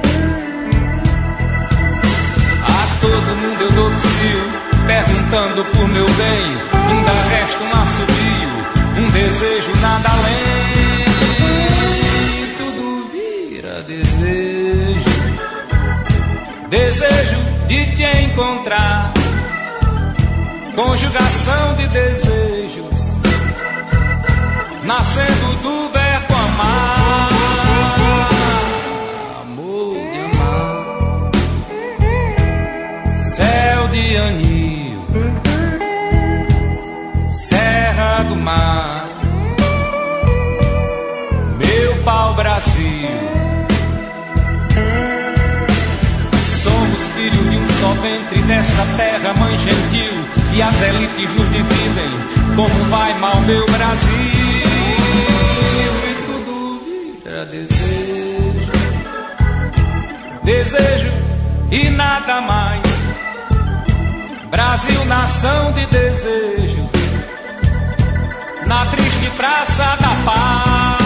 A todo mundo eu dou psil, perguntando por meu bem. Ainda resta um assobio, um desejo nada além. Tudo vira desejo, desejo de te encontrar, conjugação de desejos, nascendo do verbo amar. Amor de amar, céu de anil, serra do mar, meu pau Brasil. Somos filhos de um só ventre dessa terra, mãe gentil, e as elites nos dividem. Como vai mal meu Brasil? E tudo vira desejo, desejo e nada mais. Brasil, nação de desejos, na triste praça da paz.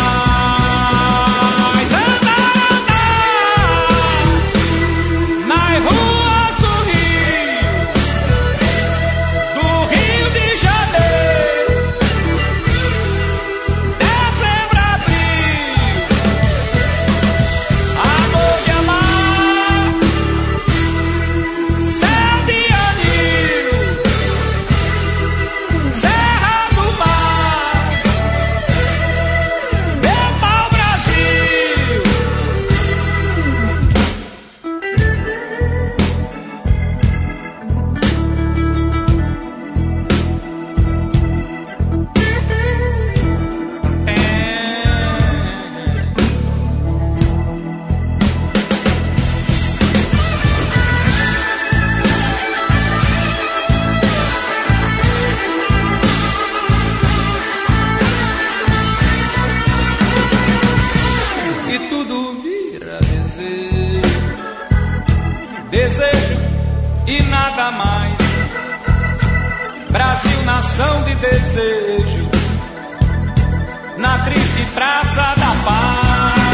Desejo e nada mais. Brasil, nação de desejo, na triste praça da paz.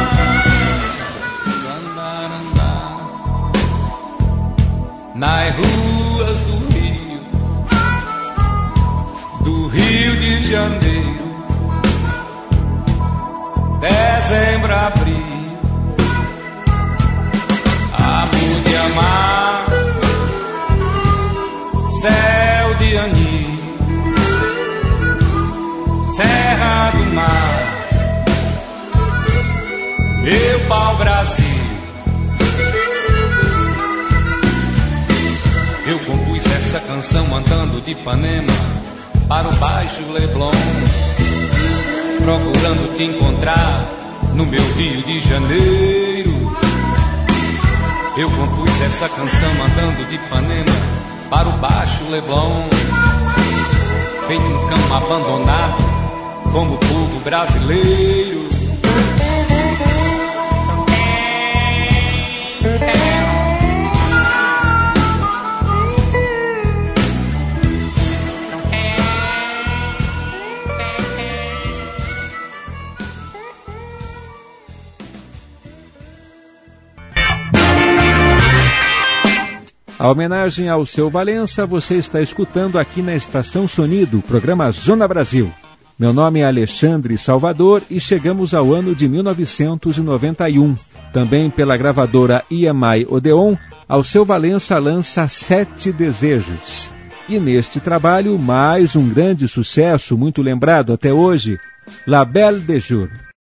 Andar, andar nas ruas do Rio de Janeiro, dezembro, abril. Amor de amar, céu de anil, serra do mar, meu pau Brasil. Eu compus essa canção andando de Ipanema para o Baixo Leblon, procurando te encontrar no meu Rio de Janeiro. Eu compus essa canção andando de Ipanema para o Baixo Leblon, feito um campo abandonado como o povo brasileiro. A homenagem ao Seu Valença você está escutando aqui na Estação Sonido, programa Zona Brasil. Meu nome é Alexandre Salvador e chegamos ao ano de 1991. Também pela gravadora EMI Odeon, ao Seu Valença lança 7 Desejos. E neste trabalho, mais um grande sucesso, muito lembrado até hoje, La Belle de Jour.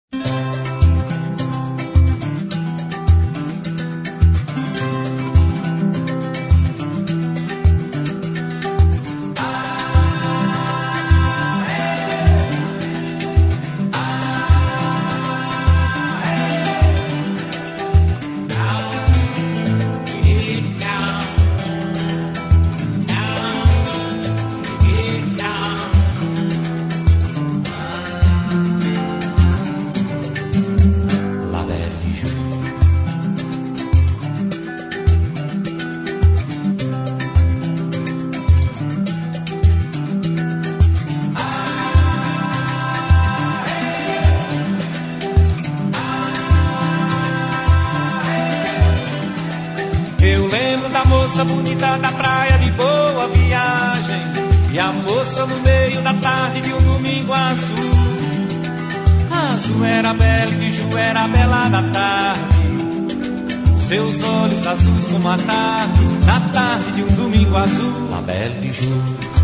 Bonita da praia de Boa Viagem, e a moça no meio da tarde de um domingo azul. Azul era bela e de Ju era bela da tarde, seus olhos azuis como a tarde, na tarde de um domingo azul. La Belle de Ju.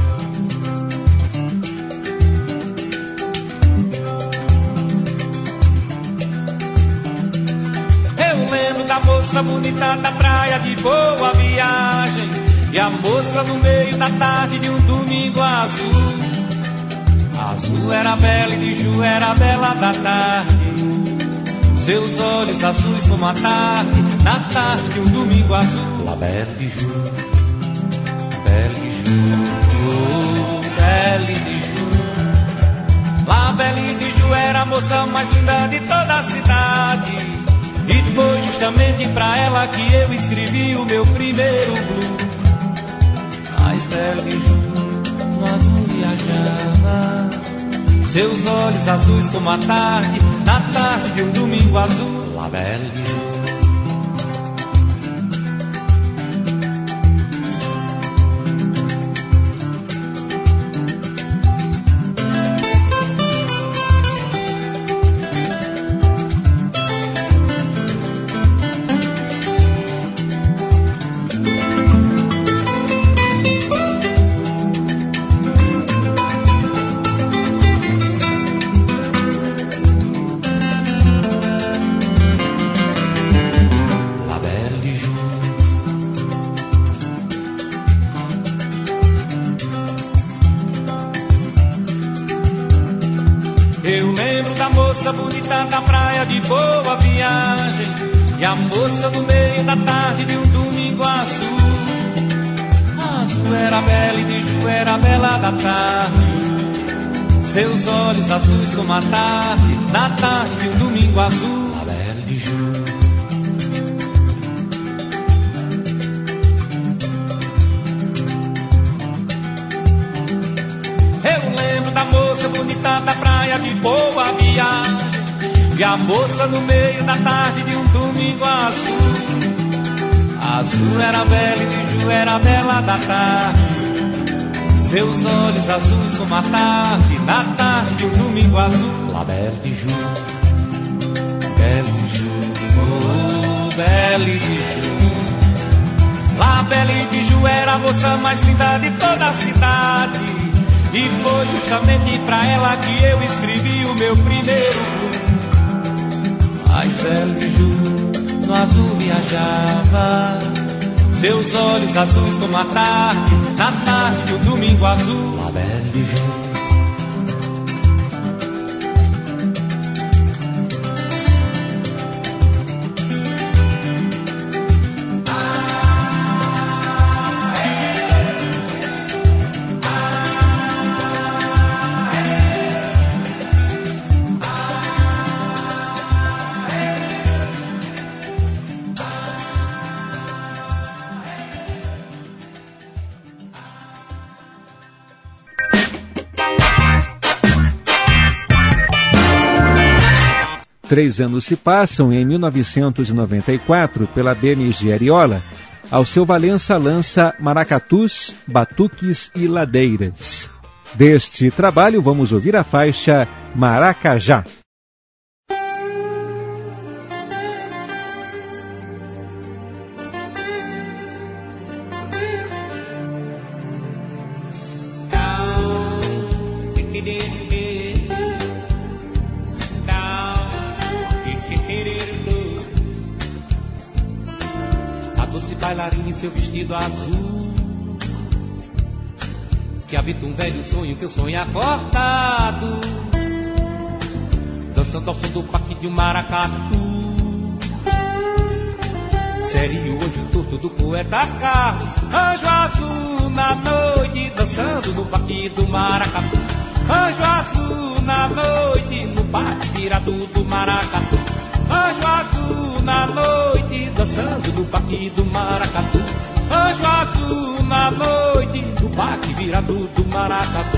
Eu lembro da moça bonita da praia de Boa Viagem, e a moça no meio da tarde de um domingo azul. Azul era bela e de Ju era bela da tarde, seus olhos azuis como a tarde, na tarde de um domingo azul. La Belle de Ju, Belle de Ju, oh, Belle de Ju. La Belle de Ju era a moça mais linda de toda a cidade, e foi justamente pra ela que eu escrevi o meu primeiro blues. Mais bela de Ju, no azul viajava, seus olhos azuis como a tarde, na tarde de um domingo azul. La Belle de Ju. Bonita da praia de Boa Viagem, e a moça no meio da tarde de um domingo azul. Azul era bela e de Ju era bela da tarde, seus olhos azuis como a tarde, na tarde de um domingo azul. La Belle de Ju. Eu lembro da moça bonita da praia de Boa Viagem, e a moça no meio da tarde de um domingo azul. Azul era bela e de Ju era bela da tarde, seus olhos azuis como a tarde, na tarde de um domingo azul. La Belle de Ju, Belle de Ju, oh, Belle de Ju. La Belle de Ju era a moça mais linda de toda a cidade, e foi justamente pra ela que eu escrevi o meu primeiro blues. Mais bela de Ju, no azul viajava, seus olhos azuis como a tarde, na tarde de um domingo azul. La Belle de Ju. 3 anos se passam e em 1994, pela BMG Ariola, Alceu Valença lança Maracatus, Batuques e Ladeiras. Deste trabalho, vamos ouvir a faixa Maracajá. A doce bailarina em seu vestido azul, que habita um velho sonho que eu sonho acordado, dançando ao som do paque de um maracatu. Seria o anjo torto do poeta Carlos, anjo azul na noite, dançando no paque do maracatu. Anjo azul na noite, no paque virado do maracatu. Anjo azul na noite, dançando no paque do maracatu. Anjo azul na noite, no paque virado do maracatu.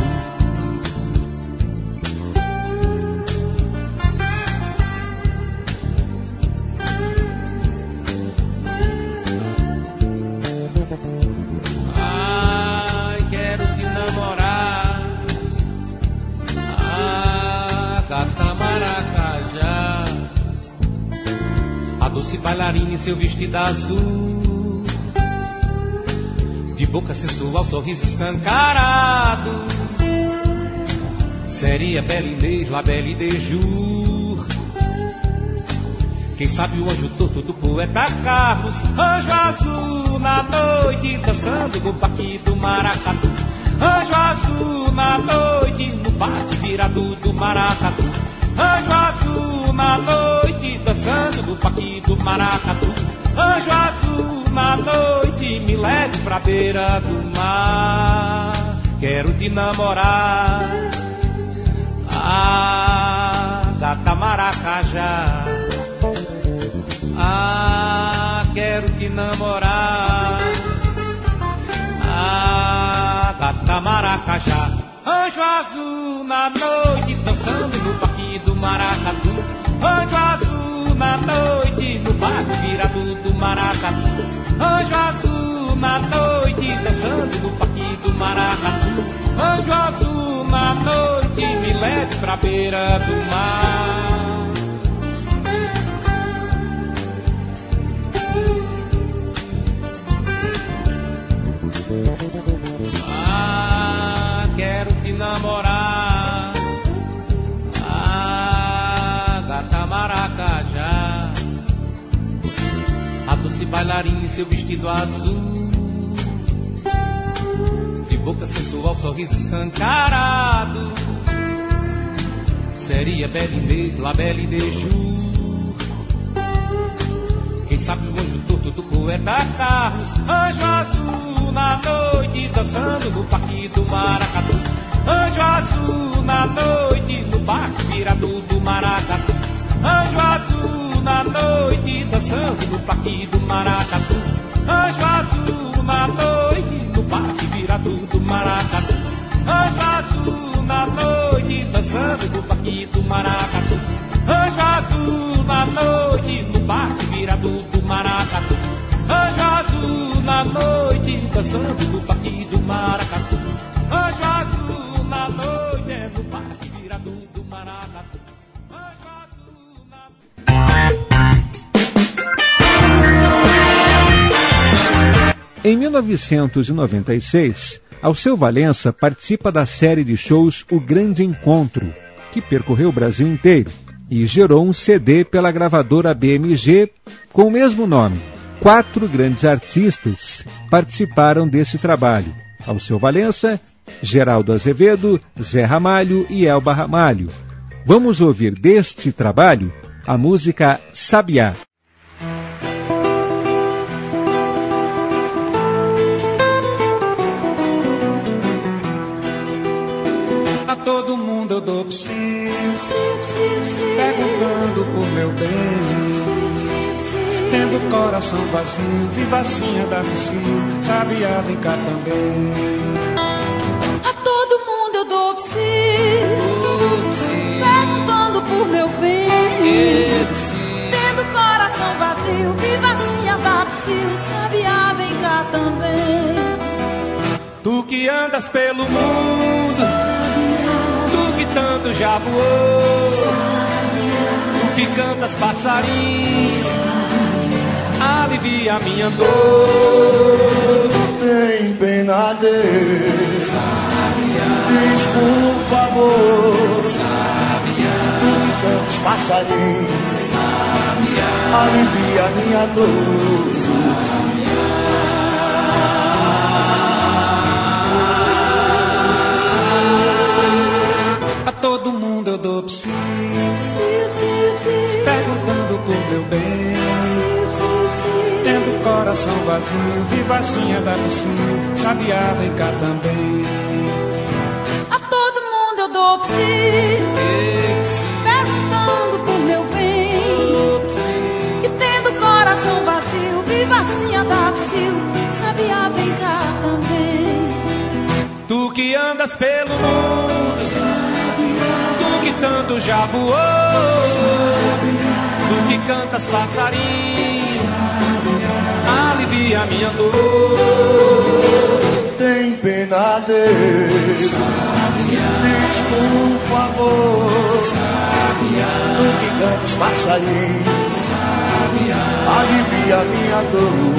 Ai, quero te namorar, gata maracajá. A doce bailarina em seu vestido azul, de boca sensual, sorriso escancarado. Seria Bela Inês, La Belle de Jour. Quem sabe o anjo torto do poeta Carlos, anjo azul na noite, dançando no paque do maracatu. Anjo azul na noite, no paque virado do maracatu. Anjo azul na noite, dançando no paque do maracatu. Anjo azul na noite, me leve pra beira do mar. Quero te namorar, gata maracajá. Quero te namorar, gata maracajá. Anjo azul na noite, dançando no paque do maracatu. Anjo azul na noite, no paque virado do maracatu. Anjo azul na noite, dançando no paque do maracatu. Anjo azul na noite, me leve pra beira do mar. Quero te namorar, gata maracajá. A doce bailarina em seu vestido azul, de boca sensual, sorriso escancarado. Seria Bela Inês, La Belle de Jour. Quem sabe o anjo torto do poeta Carlos, anjo azul na noite, dançando no paque do maracatu. Anjo azul na noite, no paque virado do maracatu. Anjo azul na noite, dançando no paque do maracatu. Anjo azul na noite, no paque virado do maracatu. Anjo azul na noite, dançando no paque do maracatu. Anjo azul na noite, no paque virado do maracatu. Anjo azul na noite, dançando no paque do maracatu. Anjo azul na noite, no paque virado do maracatu. Anjo azul na Em 1996, Alceu Valença participa da série de shows O Grande Encontro, que percorreu o Brasil inteiro e gerou um CD pela gravadora BMG com o mesmo nome. 4 grandes artistas participaram desse trabalho: Alceu Valença, Geraldo Azevedo, Zé Ramalho e Elba Ramalho. Vamos ouvir deste trabalho a música Sabiá. A todo mundo eu dou psiu, perguntando por meu bem. Tendo coração vazio, vivacinha da psiu, Sabiá, vem cá também. A todo mundo eu dou psiu, perguntando por meu bem. Tendo coração vazio, viva assim a Dapsil, sabiá, vem cá também. Tu que andas pelo mundo, tu que tanto já voou, tu que cantas passarinhos, alivia a minha dor. Tem pena Deus, diz por favor, tu que cantas passarinhos, alivia a minha dor. A todo mundo eu dou psiu, perguntando por meu bem. Tendo coração vazio, viva assim a Dapsil, sabiá, vem cá também. A todo mundo eu dou psi, perguntando por meu bem. E tendo coração vazio, viva assim a Dapsil, sabiá, vem cá também. Tu que andas pelo mundo, tu que tanto já voou, tu que cantas passarinhos, alivia a minha dor. Tem pena Deus, diz por favor, tu que cantas passarinhos, alivia a minha dor.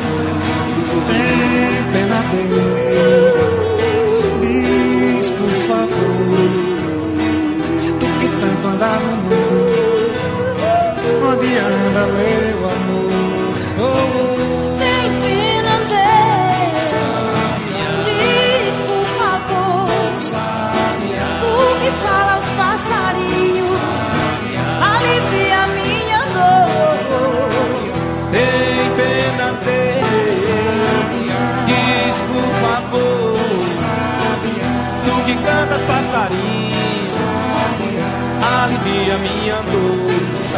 Tem pena Deus, diz por favor, tu que tanto anda no mundo, onde anda meu amor? Oh, Tem pena Deus, diz por favor, tu que fala aos passarinhos, alivia a minha dor. Tem pena Deus, diz por favor, tu que cantas passarinhos, alivia a minha dor.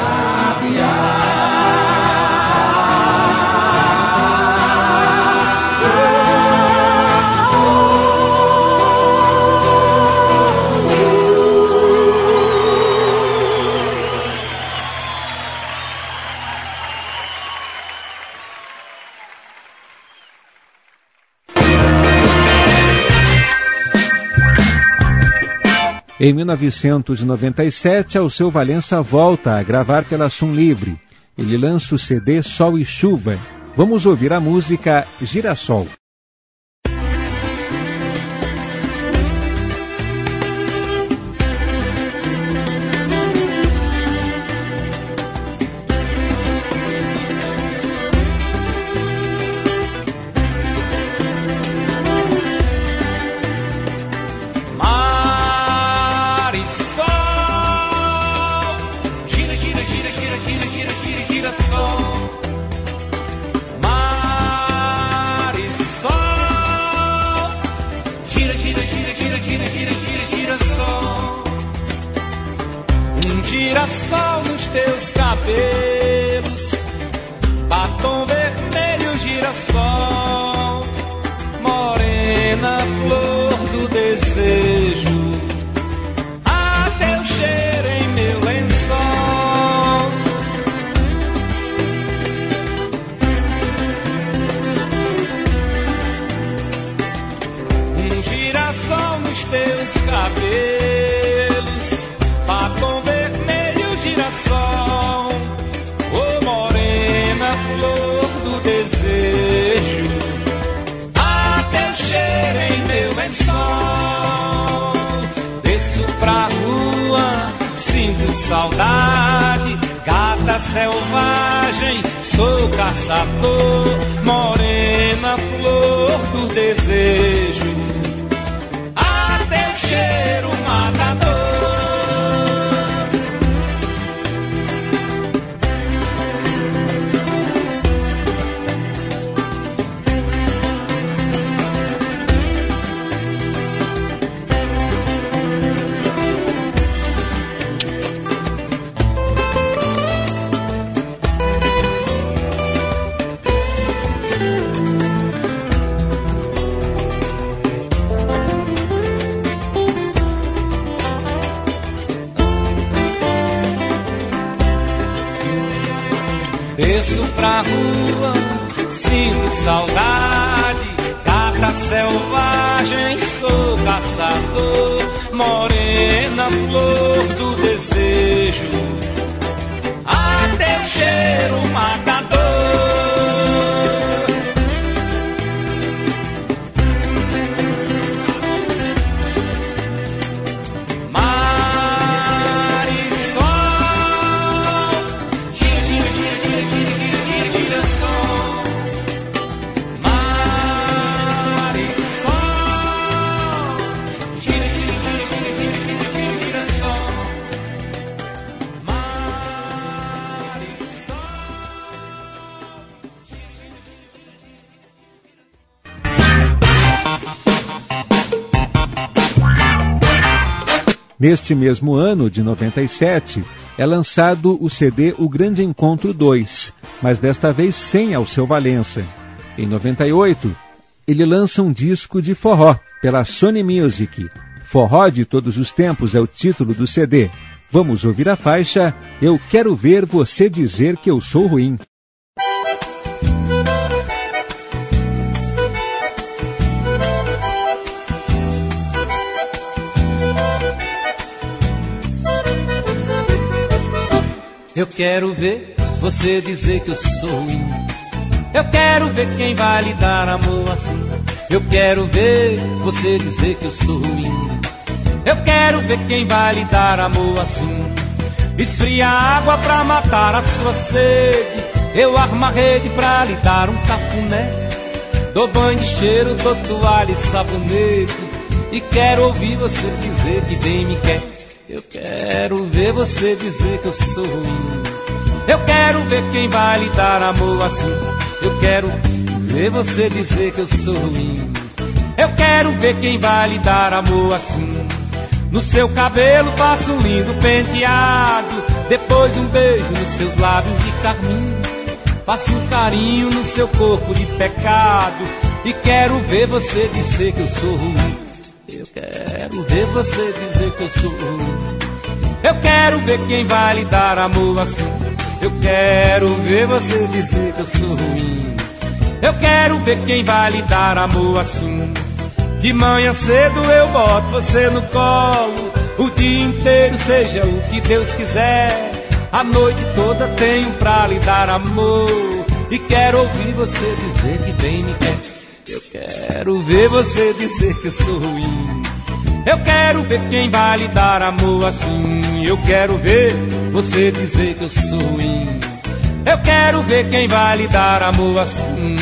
Em 1997, Alceu Valença volta a gravar pela Som Livre. Ele lança o CD Sol e Chuva. Vamos ouvir a música Girassol. Girassol nos teus cabelos, batom vermelho, girassol, morena flor do desejo, a teu cheiro em meu lençol. Girassol nos teus cabelos, batom vermelho, girassol, oh morena flor do desejo, a teu cheiro em meu lençol. Desço pra rua, sinto saudade, gata selvagem, sou caçador, morena flor do desejo, a teu cheiro matador. Desço pra rua, sinto saudade, gata selvagem, sou caçador, morena flor do desejo, a teu cheiro matador. Neste mesmo ano, de 97, é lançado o CD O Grande Encontro 2, mas desta vez sem Alceu Valença. Em 98, ele lança um disco de forró pela Sony Music. Forró de Todos os Tempos é o título do CD. Vamos ouvir a faixa Eu Quero Ver Você Dizer Que Eu Sou Ruim. Eu quero ver você dizer que eu sou ruim. Eu quero ver quem vai lhe dar amor assim. Eu quero ver você dizer que eu sou ruim. Eu quero ver quem vai lhe dar amor assim. Esfria a água pra matar a sua sede. Eu armo a rede pra lhe dar um cafuné. Dou banho de cheiro, dou toalha e sabonete. E quero ouvir você dizer que bem me quer. Eu quero ver você dizer que eu sou ruim. Eu quero ver quem vai lhe dar amor assim. Eu quero ver você dizer que eu sou ruim. Eu quero ver quem vai lhe dar amor assim. No seu cabelo passa um lindo penteado, depois um beijo nos seus lábios de carmim. Passa um carinho no seu corpo de pecado. E quero ver você dizer que eu sou ruim. Eu quero ver você dizer que eu sou ruim. Eu quero ver quem vai lhe dar amor assim. Eu quero ver você dizer que eu sou ruim. Eu quero ver quem vai lhe dar amor assim. De manhã cedo eu boto você no colo, o dia inteiro seja o que Deus quiser. A noite toda tenho pra lhe dar amor. E quero ouvir você dizer que bem me quer. Eu quero ver você dizer que eu sou ruim. Eu quero ver quem vai lhe dar amor assim. Eu quero ver você dizer que eu sou ruim. Eu quero ver quem vai lhe dar amor assim.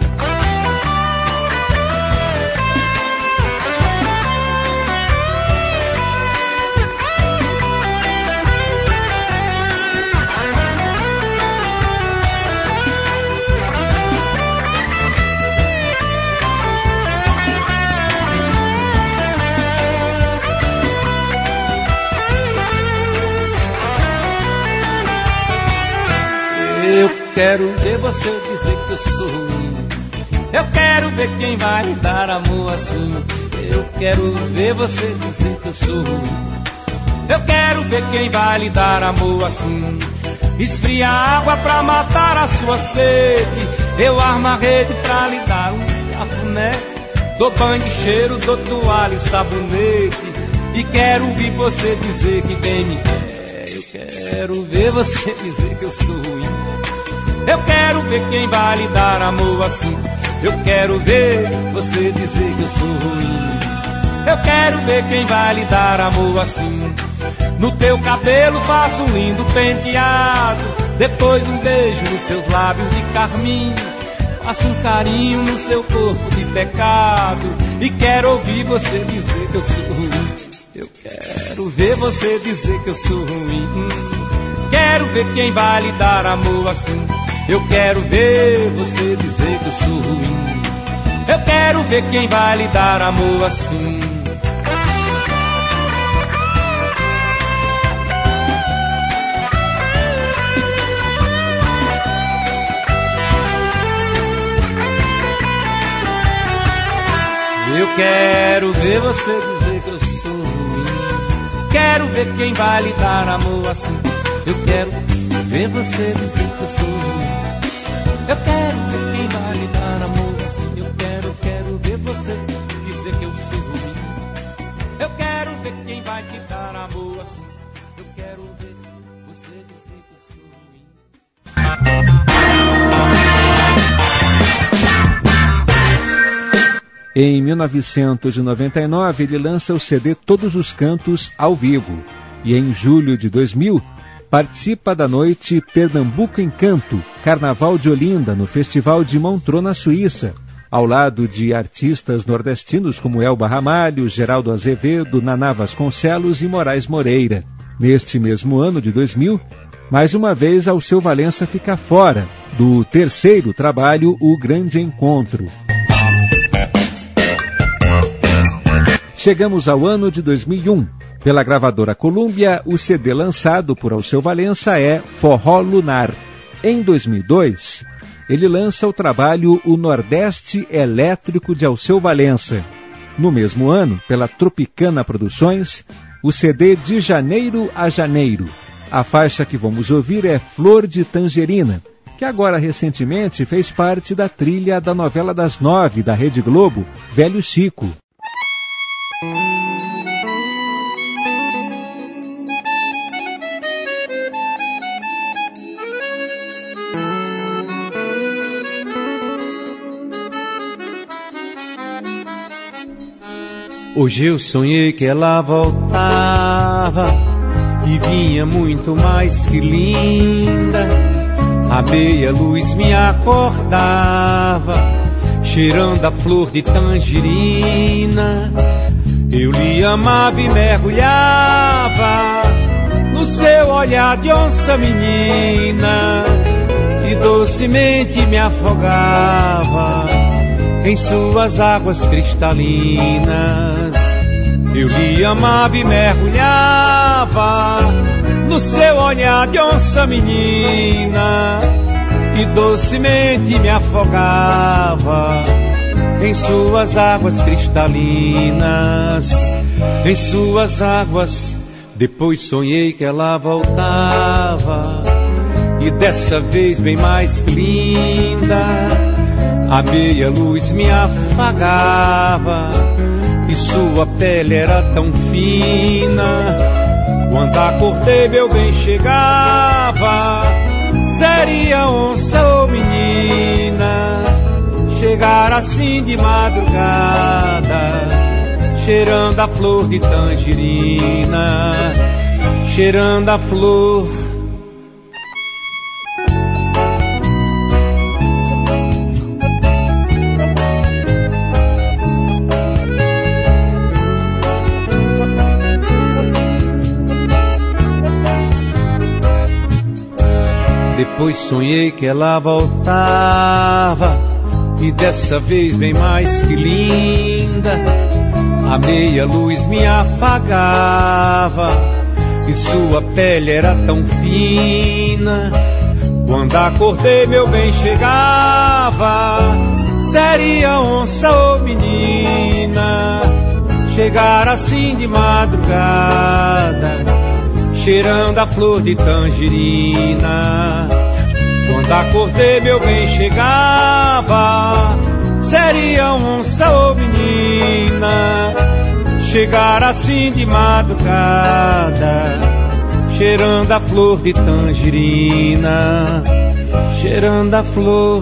Eu quero ver você dizer que eu sou ruim. Eu quero ver quem vai lhe dar amor assim. Eu quero ver você dizer que eu sou ruim. Eu quero ver quem vai lhe dar amor assim. Esfria a água pra matar a sua sede. Eu armo a rede pra lhe dar um cafuné. Dou banho de cheiro, dou toalha e sabonete. E quero ouvir você dizer que bem me quer. Eu quero ver você dizer que eu sou ruim. Eu quero ver quem vai lhe dar amor assim. Eu quero ver você dizer que eu sou ruim. Eu quero ver quem vai lhe dar amor assim. No teu cabelo faço um lindo penteado, depois um beijo nos seus lábios de carmim. Faço um carinho no seu corpo de pecado. E quero ouvir você dizer que eu sou ruim. Eu quero ver você dizer que eu sou ruim. Quero ver quem vai lhe dar amor assim. Eu quero ver você dizer que eu sou ruim. Eu quero ver quem vai lhe dar amor assim. Eu quero ver você dizer que eu sou ruim. Quero ver quem vai lhe dar amor assim. Eu quero ver você dizer que eu sou ruim. Eu quero ver quem vai me dar amor assim. Eu quero ver você dizer que eu sou ruim. Eu quero ver quem vai te dar amor assim. Eu quero ver você dizer que eu sou ruim. Em 1999, ele lança o CD Todos os Cantos ao vivo. E em julho de 2000, participa da noite Pernambuco em Canto, Carnaval de Olinda, no Festival de Montreux, na Suíça, ao lado de artistas nordestinos como Elba Ramalho, Geraldo Azevedo, Naná Vasconcelos e Moraes Moreira. Neste mesmo ano de 2000, mais uma vez Alceu Valença fica fora do terceiro trabalho, O Grande Encontro. Chegamos ao ano de 2001. Pela gravadora Columbia, o CD lançado por Alceu Valença é Forró Lunar. Em 2002, ele lança o trabalho O Nordeste Elétrico de Alceu Valença. No mesmo ano, pela Tropicana Produções, o CD De Janeiro a Janeiro. A faixa que vamos ouvir é Flor de Tangerina, que agora recentemente fez parte da trilha da novela das 9 da Rede Globo, Velho Chico. Hoje eu sonhei que ela voltava e vinha muito mais que linda. A meia luz me acordava, cheirando a flor de tangerina. Eu lhe amava e mergulhava no seu olhar de onça menina, e docemente me afogava em suas águas cristalinas. Eu lhe amava e mergulhava no seu olhar de onça menina, e docemente me afogava em suas águas cristalinas, em suas águas. Depois sonhei que ela voltava, e dessa vez bem mais que linda. A meia luz me afagava e sua pele era tão fina. Quando acordei meu bem chegava, seria onça ou menina. Chegar assim de madrugada, cheirando a flor de tangerina, cheirando a flor. Depois sonhei que ela voltava, e dessa vez bem mais que linda. A meia luz me afagava e sua pele era tão fina. Quando acordei meu bem chegava, seria onça ou menina. Chegar assim de madrugada, cheirando a flor de tangerina. Quando acordei meu bem chegava, seria onça ou menina. Chegar assim de madrugada, cheirando a flor de tangerina, cheirando a flor.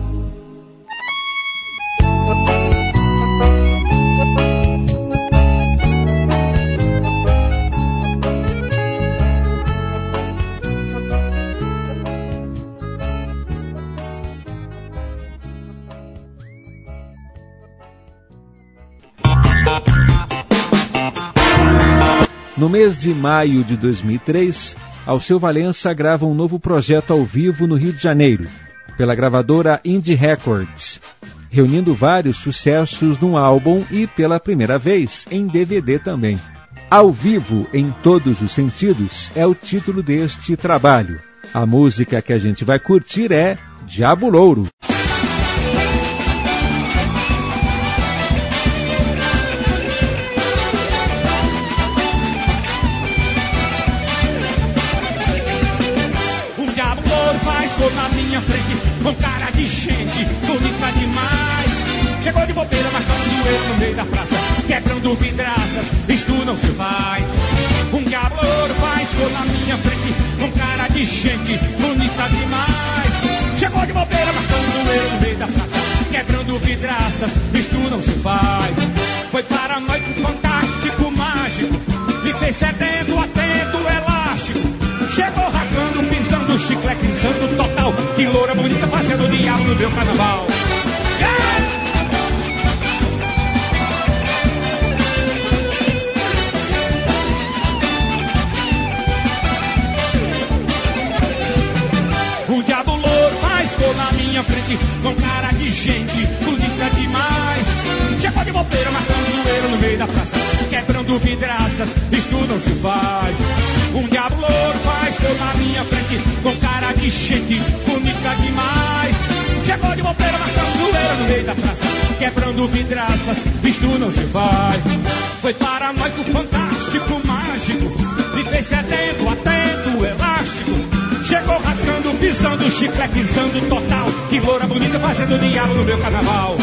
No mês de maio de 2003, Alceu Valença grava um novo projeto ao vivo no Rio de Janeiro, pela gravadora Indie Records, reunindo vários sucessos num álbum e, pela primeira vez, em DVD também. Ao vivo, em todos os sentidos, é o título deste trabalho. A música que a gente vai curtir é Diabo Louro. Diabo louro faz gol na minha frente, com cara de gente, bonita demais. Chegou de bobeira, marcando zoeiro no meio da praça, quebrando vidraças, isto não se faz. Um diabo louro faz gol na minha frente, com cara de gente, bonita demais. Chegou de bobeira, marcando zoeiro no meio da praça, quebrando vidraças, isto não se faz. Foi para a noite fantástico, mágico, me fez sedento, atento, elástico. Chegou rasgando, pisando, chiclete, santo total. Que loura bonita fazendo o diabo no meu carnaval. O diabo louro faz gol na minha frente, com cara de gente, bonita demais. Chegou de bobeira, marcando zoeiro no meio da praça, quebrando vidraças, isto não se faz. Um diabo louro faz gol na minha frente, com cara de gente, bonita demais. Chegou de bobeira, marcando zoeiro no meio da praça, quebrando vidraças, isto não se faz. Foi para a noite fantástico, mágico, me fez sedento, atento, elástico. Chegou rasgando, pisando, chicletizando total. Que loura bonita fazendo o diabo no meu carnaval.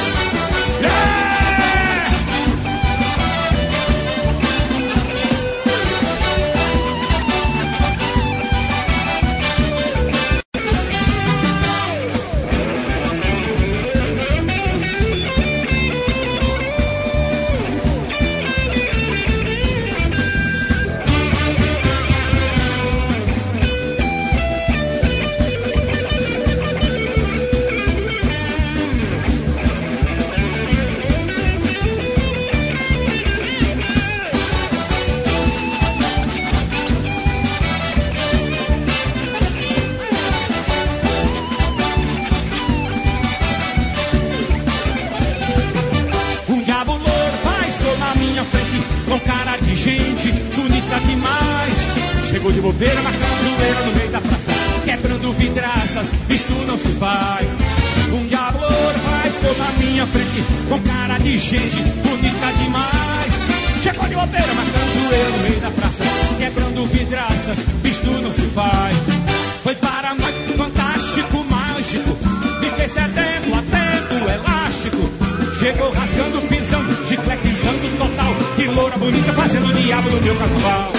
Chegou de bobeira, marcando zoeira no meio da praça, quebrando vidraças, isto não se faz. Um diabo louro faz gol na minha frente, com cara de gente, bonita demais. Chegou de bobeira, marcando zoeira no meio da praça, quebrando vidraças, isto não se faz. Foi para a noite fantástico, mágico, me fez sedento, atento, elástico. Chegou rasgando, pisando, chicletizando total. Que loura bonita fazendo o diabo no meu carnaval.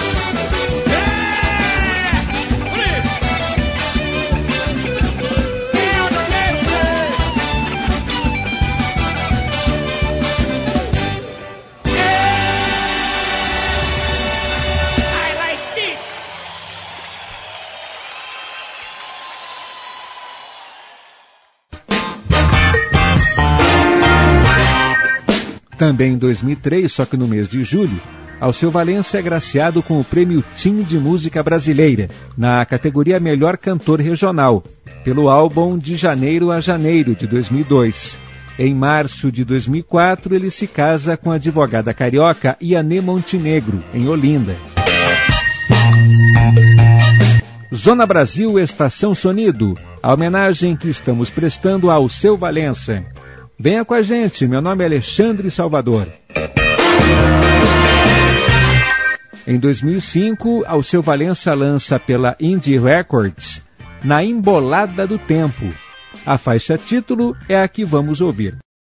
Também em 2003, só que no mês de julho, Alceu Valença é agraciado com o Prêmio Tim de Música Brasileira, na categoria Melhor Cantor Regional, pelo álbum De Janeiro a Janeiro, de 2002. Em março de 2004, ele se casa com a advogada carioca Ianê Montenegro, em Olinda. Zona Brasil, Estação Sonido, a homenagem que estamos prestando a Alceu Valença. Venha com a gente, meu nome é Alexandre Salvador. Em 2005, Alceu Valença lança pela Indie Records Na Embolada do Tempo. A faixa título é a que vamos ouvir.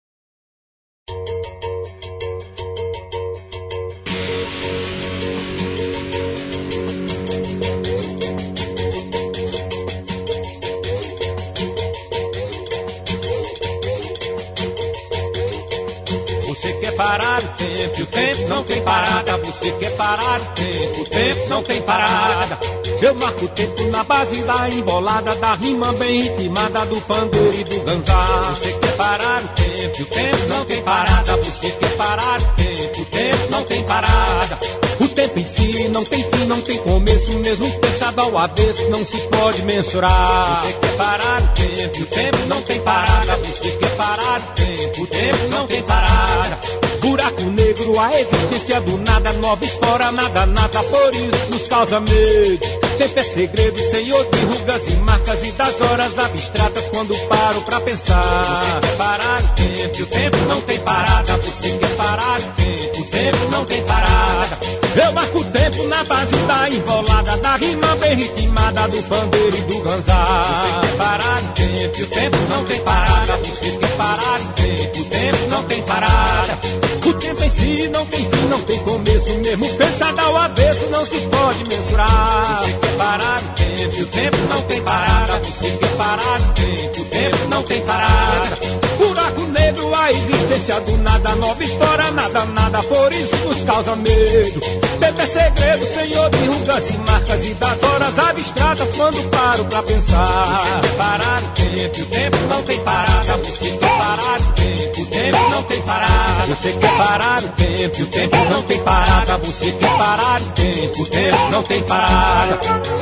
Parar o tempo não tem parada. Você quer parar o tempo não tem parada. Eu marco o tempo na base da embolada, da rima bem ritmada, do pandeiro e do ganzá. Você quer parar o tempo não tem parada. Você quer parar o tempo não tem parada. O tempo em si não tem fim, não tem começo, mesmo pensado ao avesso, não se pode mensurar. Você quer parar o tempo não tem parada. Você quer parar o tempo não tem parada. Buraco negro, a existência do nada, nova história, nada, por isso nos causa medo. Tempo é segredo, senhor de rugas e marcas e das horas abstratas quando paro pra pensar. Você quer parar o tempo não tem parada. Você quer parar o tempo não tem parada. Eu marco o tempo na base da embolada, da rima bem ritmada, do pandeiro e do ganzá. Parar o tempo, e o tempo não tem parada. Você quer parar o tempo, o tempo não tem parada. O tempo em si não tem fim, não tem começo. Mesmo pensado ao avesso não se pode mensurar. Você quer parar o tempo, e o tempo não tem parada. Você quer parar o tempo, o tempo não tem parada. Buraco negro, a existência do nada, nova história, nada, por isso nos causa medo. Tempo é segredo, senhor de rugas e marcas e das horas abstratas quando paro pra pensar. Parar o tempo não tem parada. Você quer parar o tempo não tem parada. Você quer parar o tempo não tem parada. Você quer parar o tempo não tem parada.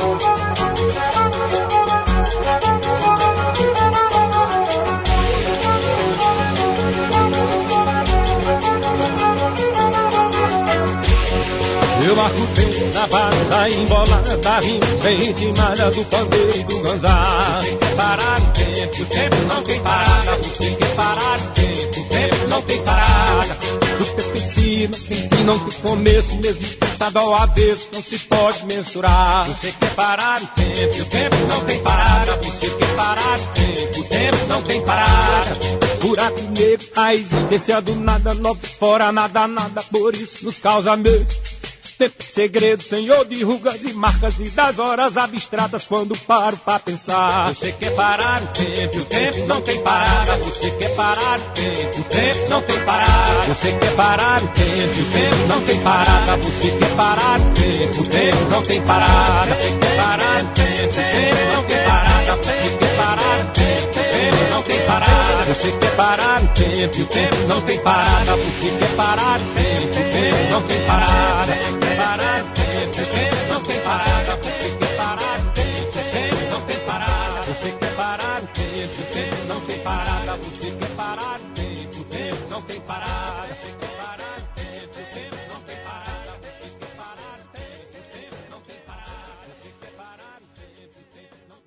Eu marco o tempo na base da embolada, da rima bem ritmada, do pandeiro e do ganzá. Você quer parar o tempo não tem parada. Você quer parar o tempo não tem parada. O tempo em si não tem fim, não tem começo, mesmo pensado ao avesso não se pode mensurar. Você quer parar o tempo não tem parada. Você quer parar o tempo não tem parada. Buraco negro, a existência do nada, nova fora, nada, por isso nos causa medo. Tempo segredo, senhor de rugas e marcas e das horas abstratas quando paro pra pensar. Você quer parar o tempo não tem parada. Você quer parar o tempo não tem parada. Você quer parar o tempo não tem parada. Você quer parar o tempo não tem parada. Você quer parar o tempo não tem parada. Você quer parar o tempo não tem parada. Você quer parar o tempo não tem parada. Você quer parar o tempo não tem parada. Parar o tempo não tem parada. Você quer parar o tempo não tem parada. Você quer parar o tempo não tem parada. Você quer parar o tempo não tem parada. Você quer parar o tempo não tem parada. Você quer parar o tempo não tem parada. Você quer parar o tempo não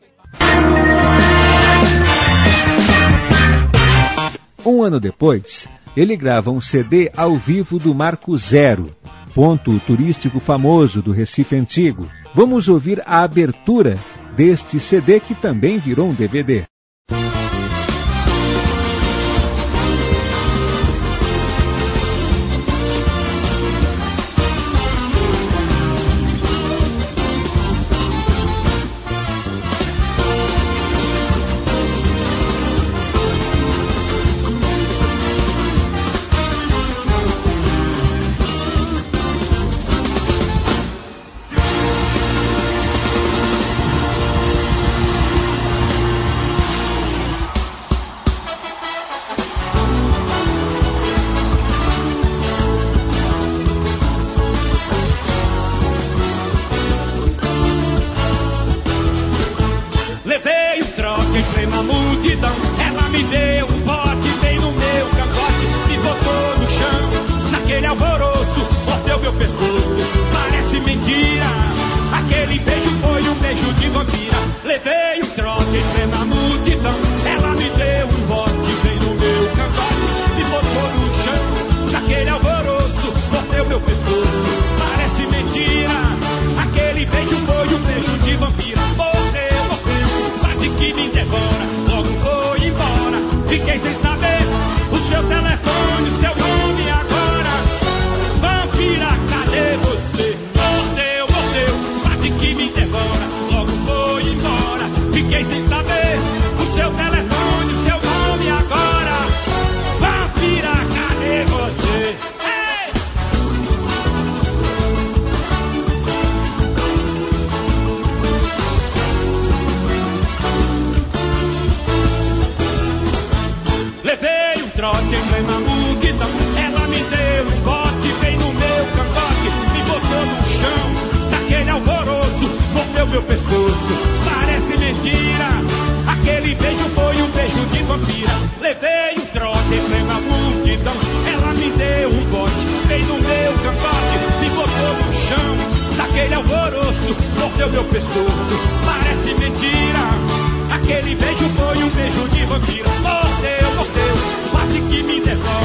tem parada. Um ano depois, ele grava um CD ao vivo do Marco Zero, ponto turístico famoso do Recife Antigo. Vamos ouvir a abertura deste CD que também virou um DVD.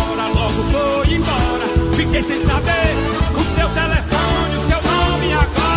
Fiquei sem saber o seu telefone, o seu nome agora.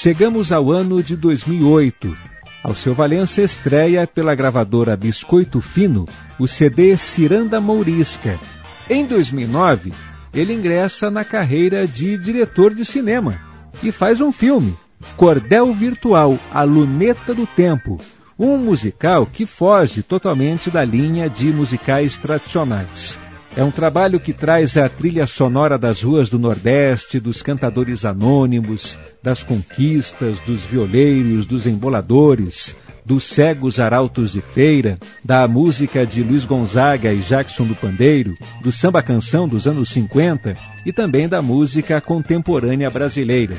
chegamos ao ano de 2008. Alceu Valença estreia pela gravadora Biscoito Fino o CD Ciranda Mourisca. Em 2009, ele ingressa na carreira de diretor de cinema e faz um filme, Cordel Virtual, A Luneta do Tempo, um musical que foge totalmente da linha de musicais tradicionais. É um trabalho que traz a trilha sonora das ruas do Nordeste, dos cantadores anônimos, das conquistas, dos violeiros, dos emboladores, dos cegos arautos de feira, da música de Luiz Gonzaga e Jackson do Pandeiro, do samba-canção dos anos 50 e também da música contemporânea brasileira.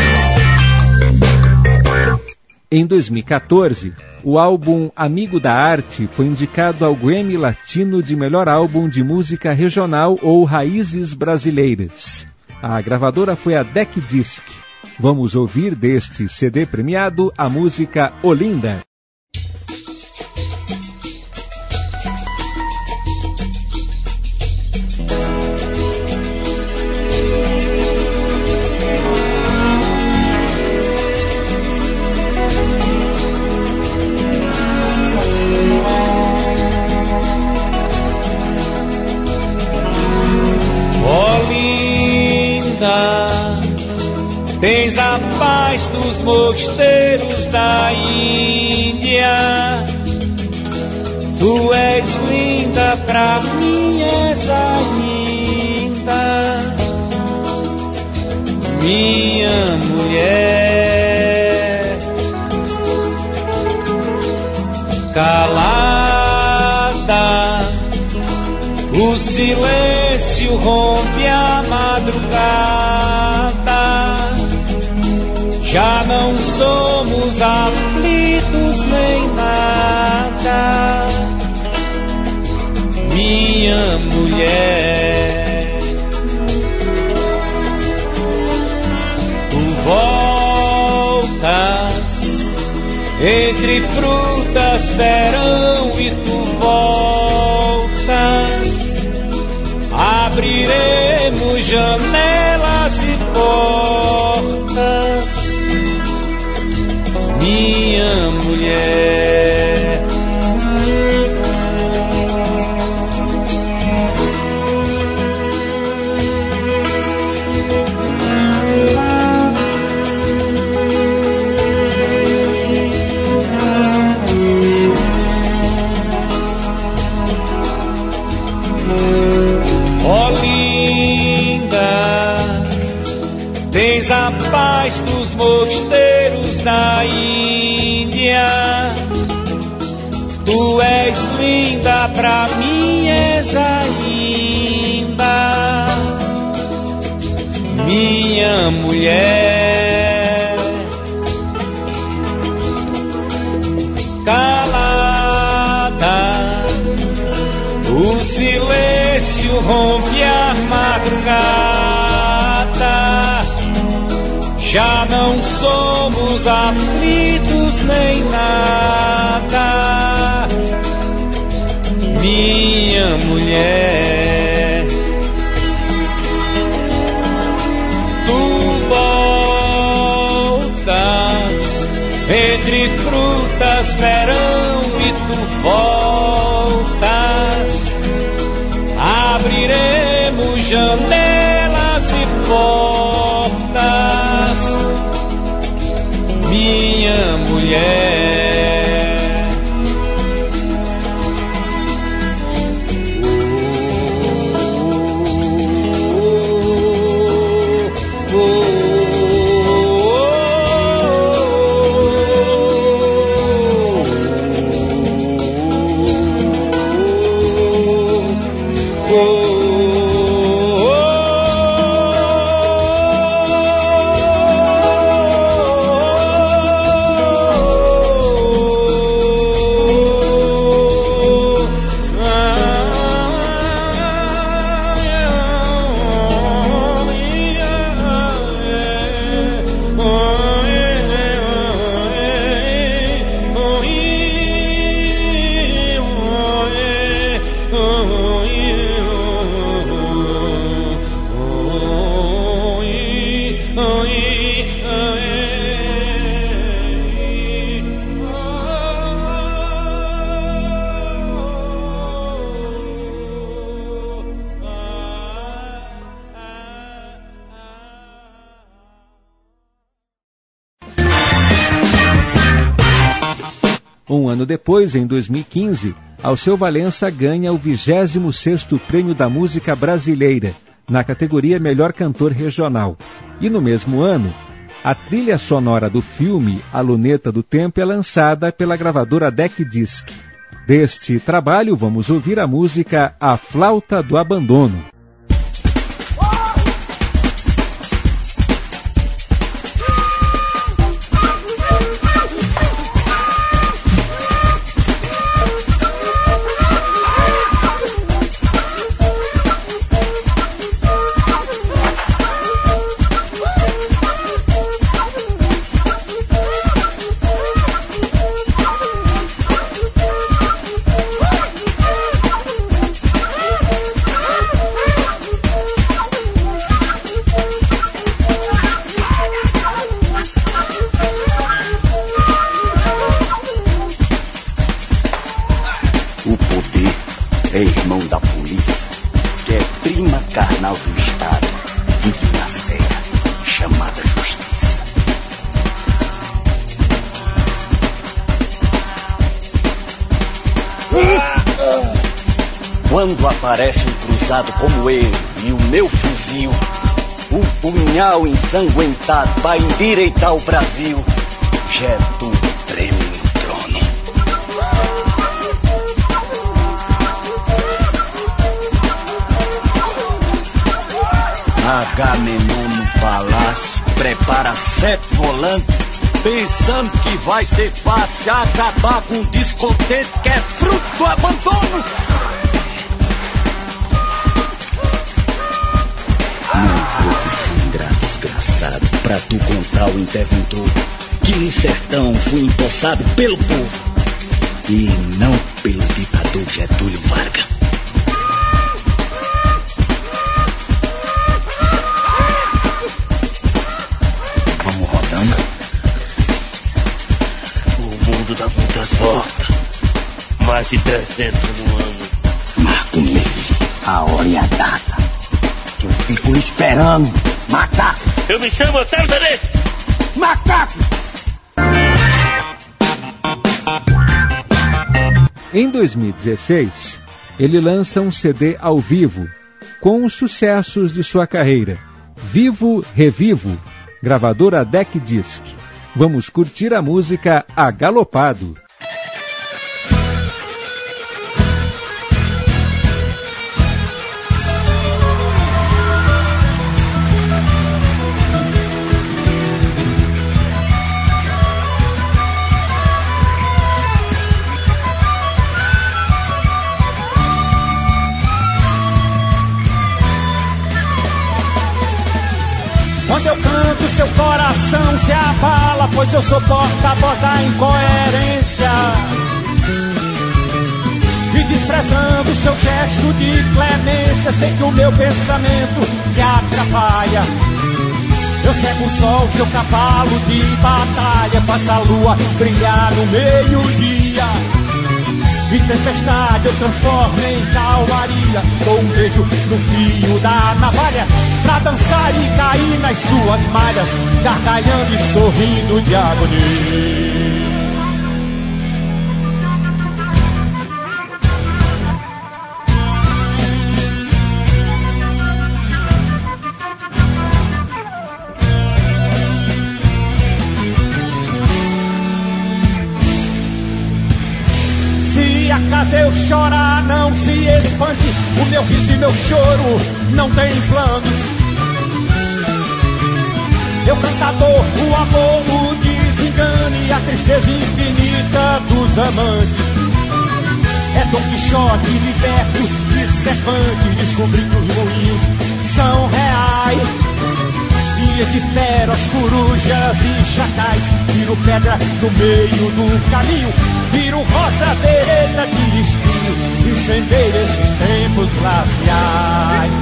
Em 2014, o álbum Amigo da Arte foi indicado ao Grammy Latino de melhor álbum de música regional ou raízes brasileiras. A gravadora foi a Deck Disc. Vamos ouvir deste CD premiado a música Olinda. Tens a paz dos mosteiros da Índia. Tu és linda, pra mim és ainda minha mulher. Calada, o silêncio rompe a madrugada. Já não somos aflitos nem nada, minha mulher. Tu voltas entre frutas, verão e tu voltas. Abriremos janelas e portas, minha mulher. Tens a paz dos mosteiros da Índia. Tu és linda, pra mim és ainda minha mulher. Calada, o silêncio rompe a madrugada. Já não somos aflitos nem nada, minha mulher. Tu voltas entre frutas, verão e tu voltas. Abriremos janelas e portas, minha mulher. Um ano depois, em 2015, Alceu Valença ganha o 26º Prêmio da Música Brasileira, na categoria Melhor Cantor Regional. E no mesmo ano, a trilha sonora do filme A Luneta do Tempo é lançada pela gravadora Deck Disc. Deste trabalho, vamos ouvir a música A Flauta do Abandono. Quando aparece um cruzado como eu e o meu fuzil, o punhal ensanguentado vai endireitar o Brasil. Getúlio treme no trono. Agamenon no palácio prepara 7 volantes, pensando que vai ser fácil acabar com um descontente que é fruto do abandono. Não vou te sangrar, desgraçado, pra tu contar o interventor que no sertão fui empossado pelo povo e não pelo ditador Getúlio Vargas. Vamos rodando. O mundo dá muitas voltas, mais de 300 no ano. Marco meio, a hora e a data. Eu fico esperando, macaco! Eu me chamo Otávio Tenente! Macaco! Em 2016, ele lança um CD ao vivo, com os sucessos de sua carreira, Vivo, Revivo, gravadora Deck Disc. Vamos curtir a música Agalopado. Quando eu canto, seu coração se abala, pois eu sou porta-voz da incoerência. E desprezando seu gesto de clemência, sei que o meu pensamento me atrapalha. Eu cego o sol, seu cavalo de batalha, faço a lua brilhar no meio-dia. E tempestade eu transformo em calmaria, com um beijo no fio da navalha, pra dançar e cair nas suas malhas, gargalhando e sorrindo de agonia. Se acaso eu chorar, não se espante, o meu riso e meu choro não tem planos. Eu cantador, o amor, o desengano e a tristeza infinita dos amantes. É Dom Quixote liberto de Cervantes, descobri que os moinhos são reais. Ilhas de feras, corujas e chacais, viro pedra no meio do caminho, viro rosa vereda de espinho, incendeio esses tempos glaciais.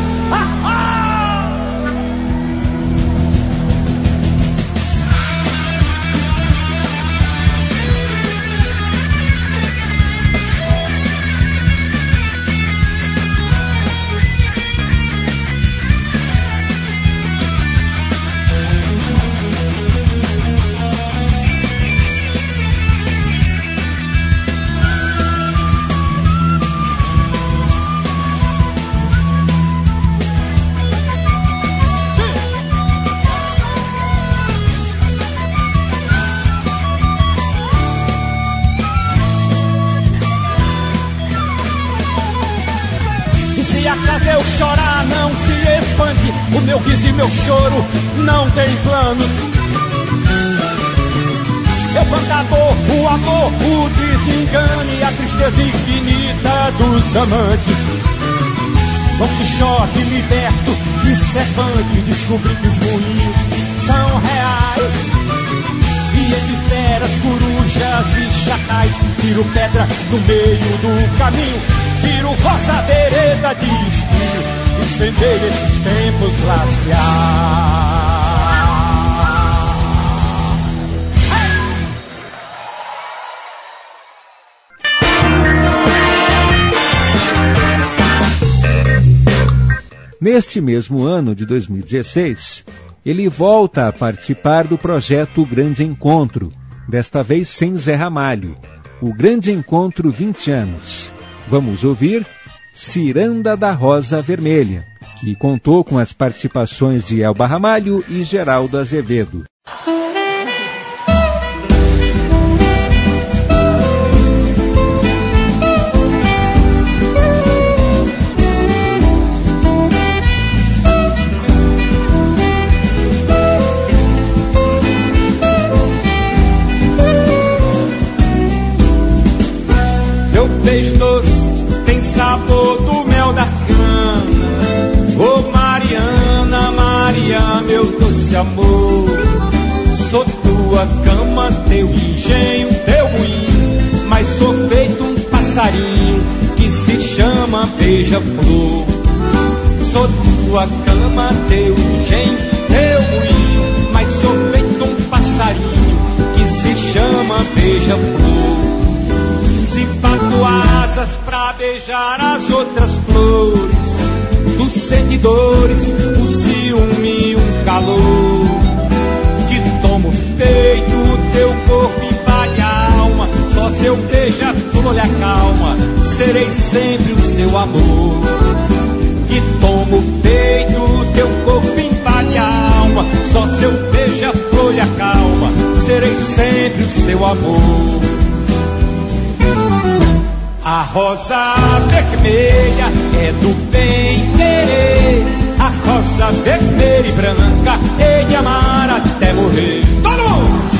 fazer eu chorar não se expande. O meu riso e meu choro não tem planos. Eu cantador, o amor, o desengano e a tristeza infinita dos amantes. Dom Quixote liberto e Cervantes descobri que os moinhos são reais. E entre feras, corujas e chacais tiro pedra no meio do caminho, tiro rosa vereda de espinho, incendeio esses tempos glaciais. Neste mesmo ano de 2016, ele volta a participar do projeto Grande Encontro, desta vez sem Zé Ramalho, o Grande Encontro 20 anos. Vamos ouvir Ciranda da Rosa Vermelha, que contou com as participações de Elba Ramalho e Geraldo Azevedo. Beijo doce tem sabor do mel da cana. Ô Mariana, Maria, meu doce amor, sou tua cama, teu engenho, teu moinho, mas sou feito um passarinho que se chama beija-flor. Sou tua cama, teu engenho, teu moinho, mas sou feito um passarinho que se chama beija-flor. Se bato asas pra beijar as outras flores, dos sentidores, o ciúme e um calor, que tomo peito, o teu corpo invade a alma, só seu beija-flor lhe acalma, serei sempre o seu amor. Que tomo peito, o teu corpo invade a alma, só seu beija-flor lhe acalma, serei sempre o seu amor. A rosa vermelha é do bem querer, a rosa vermelha e branca é de amar até morrer. Todo mundo!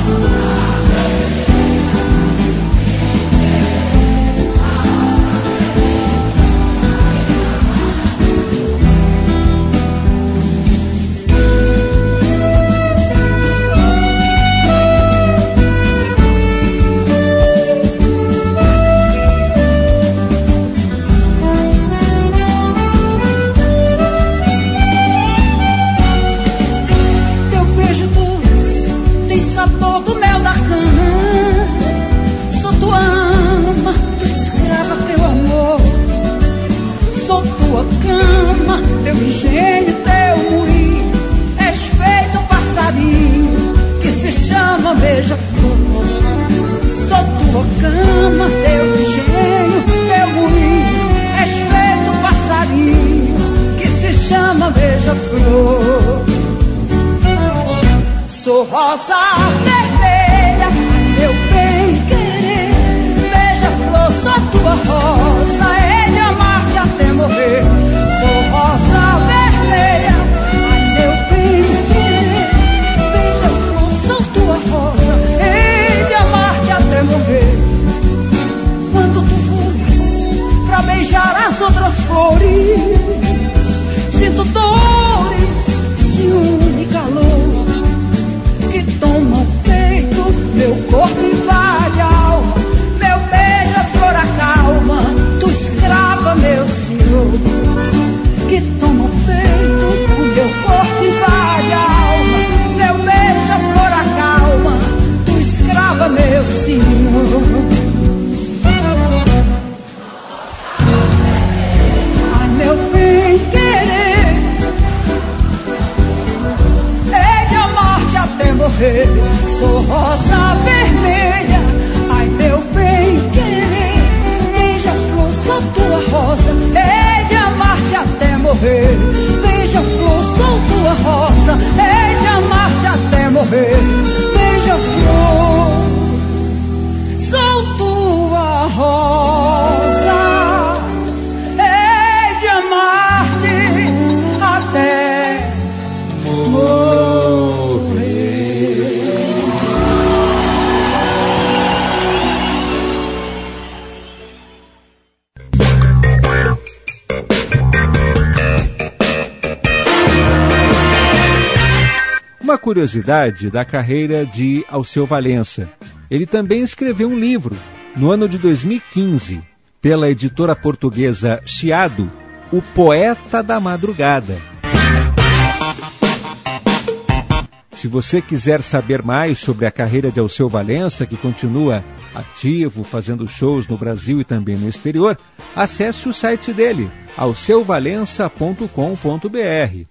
Sou rosa vermelha, meu bem querer, beija-flor, sou tua rosa, é de amar-te até morrer. Sou rosa vermelha, meu bem querer, beija-flor, sou tua rosa, é de amar-te até morrer. Quando tu fores pra beijar as outras flores, sinto dores, ciúme e calor, que tomam Uma curiosidade da carreira de Alceu Valença. Ele também escreveu um livro, no ano de 2015, pela editora portuguesa Chiado, O Poeta da Madrugada. Se você quiser saber mais sobre a carreira de Alceu Valença, que continua ativo, fazendo shows no Brasil e também no exterior, acesse o site dele, alceuvalença.com.br.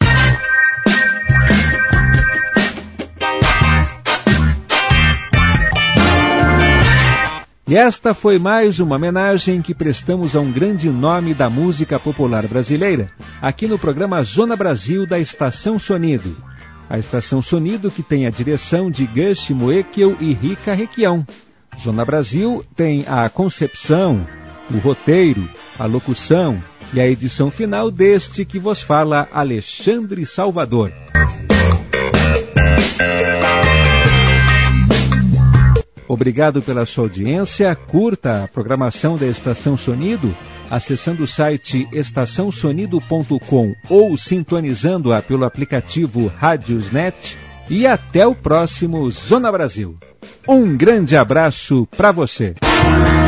E esta foi mais uma homenagem que prestamos a um grande nome da música popular brasileira, aqui no programa Zona Brasil da Estação Sonido. A Estação Sonido que tem a direção de Gush Moekel e Rica Requião. Zona Brasil tem a concepção, o roteiro, a locução e a edição final deste que vos fala Alexandre Salvador. Obrigado pela sua audiência. Curta a programação da Estação Sonido acessando o site estaçãosonido.com ou sintonizando-a pelo aplicativo Radiosnet. E até o próximo Zona Brasil. Um grande abraço para você.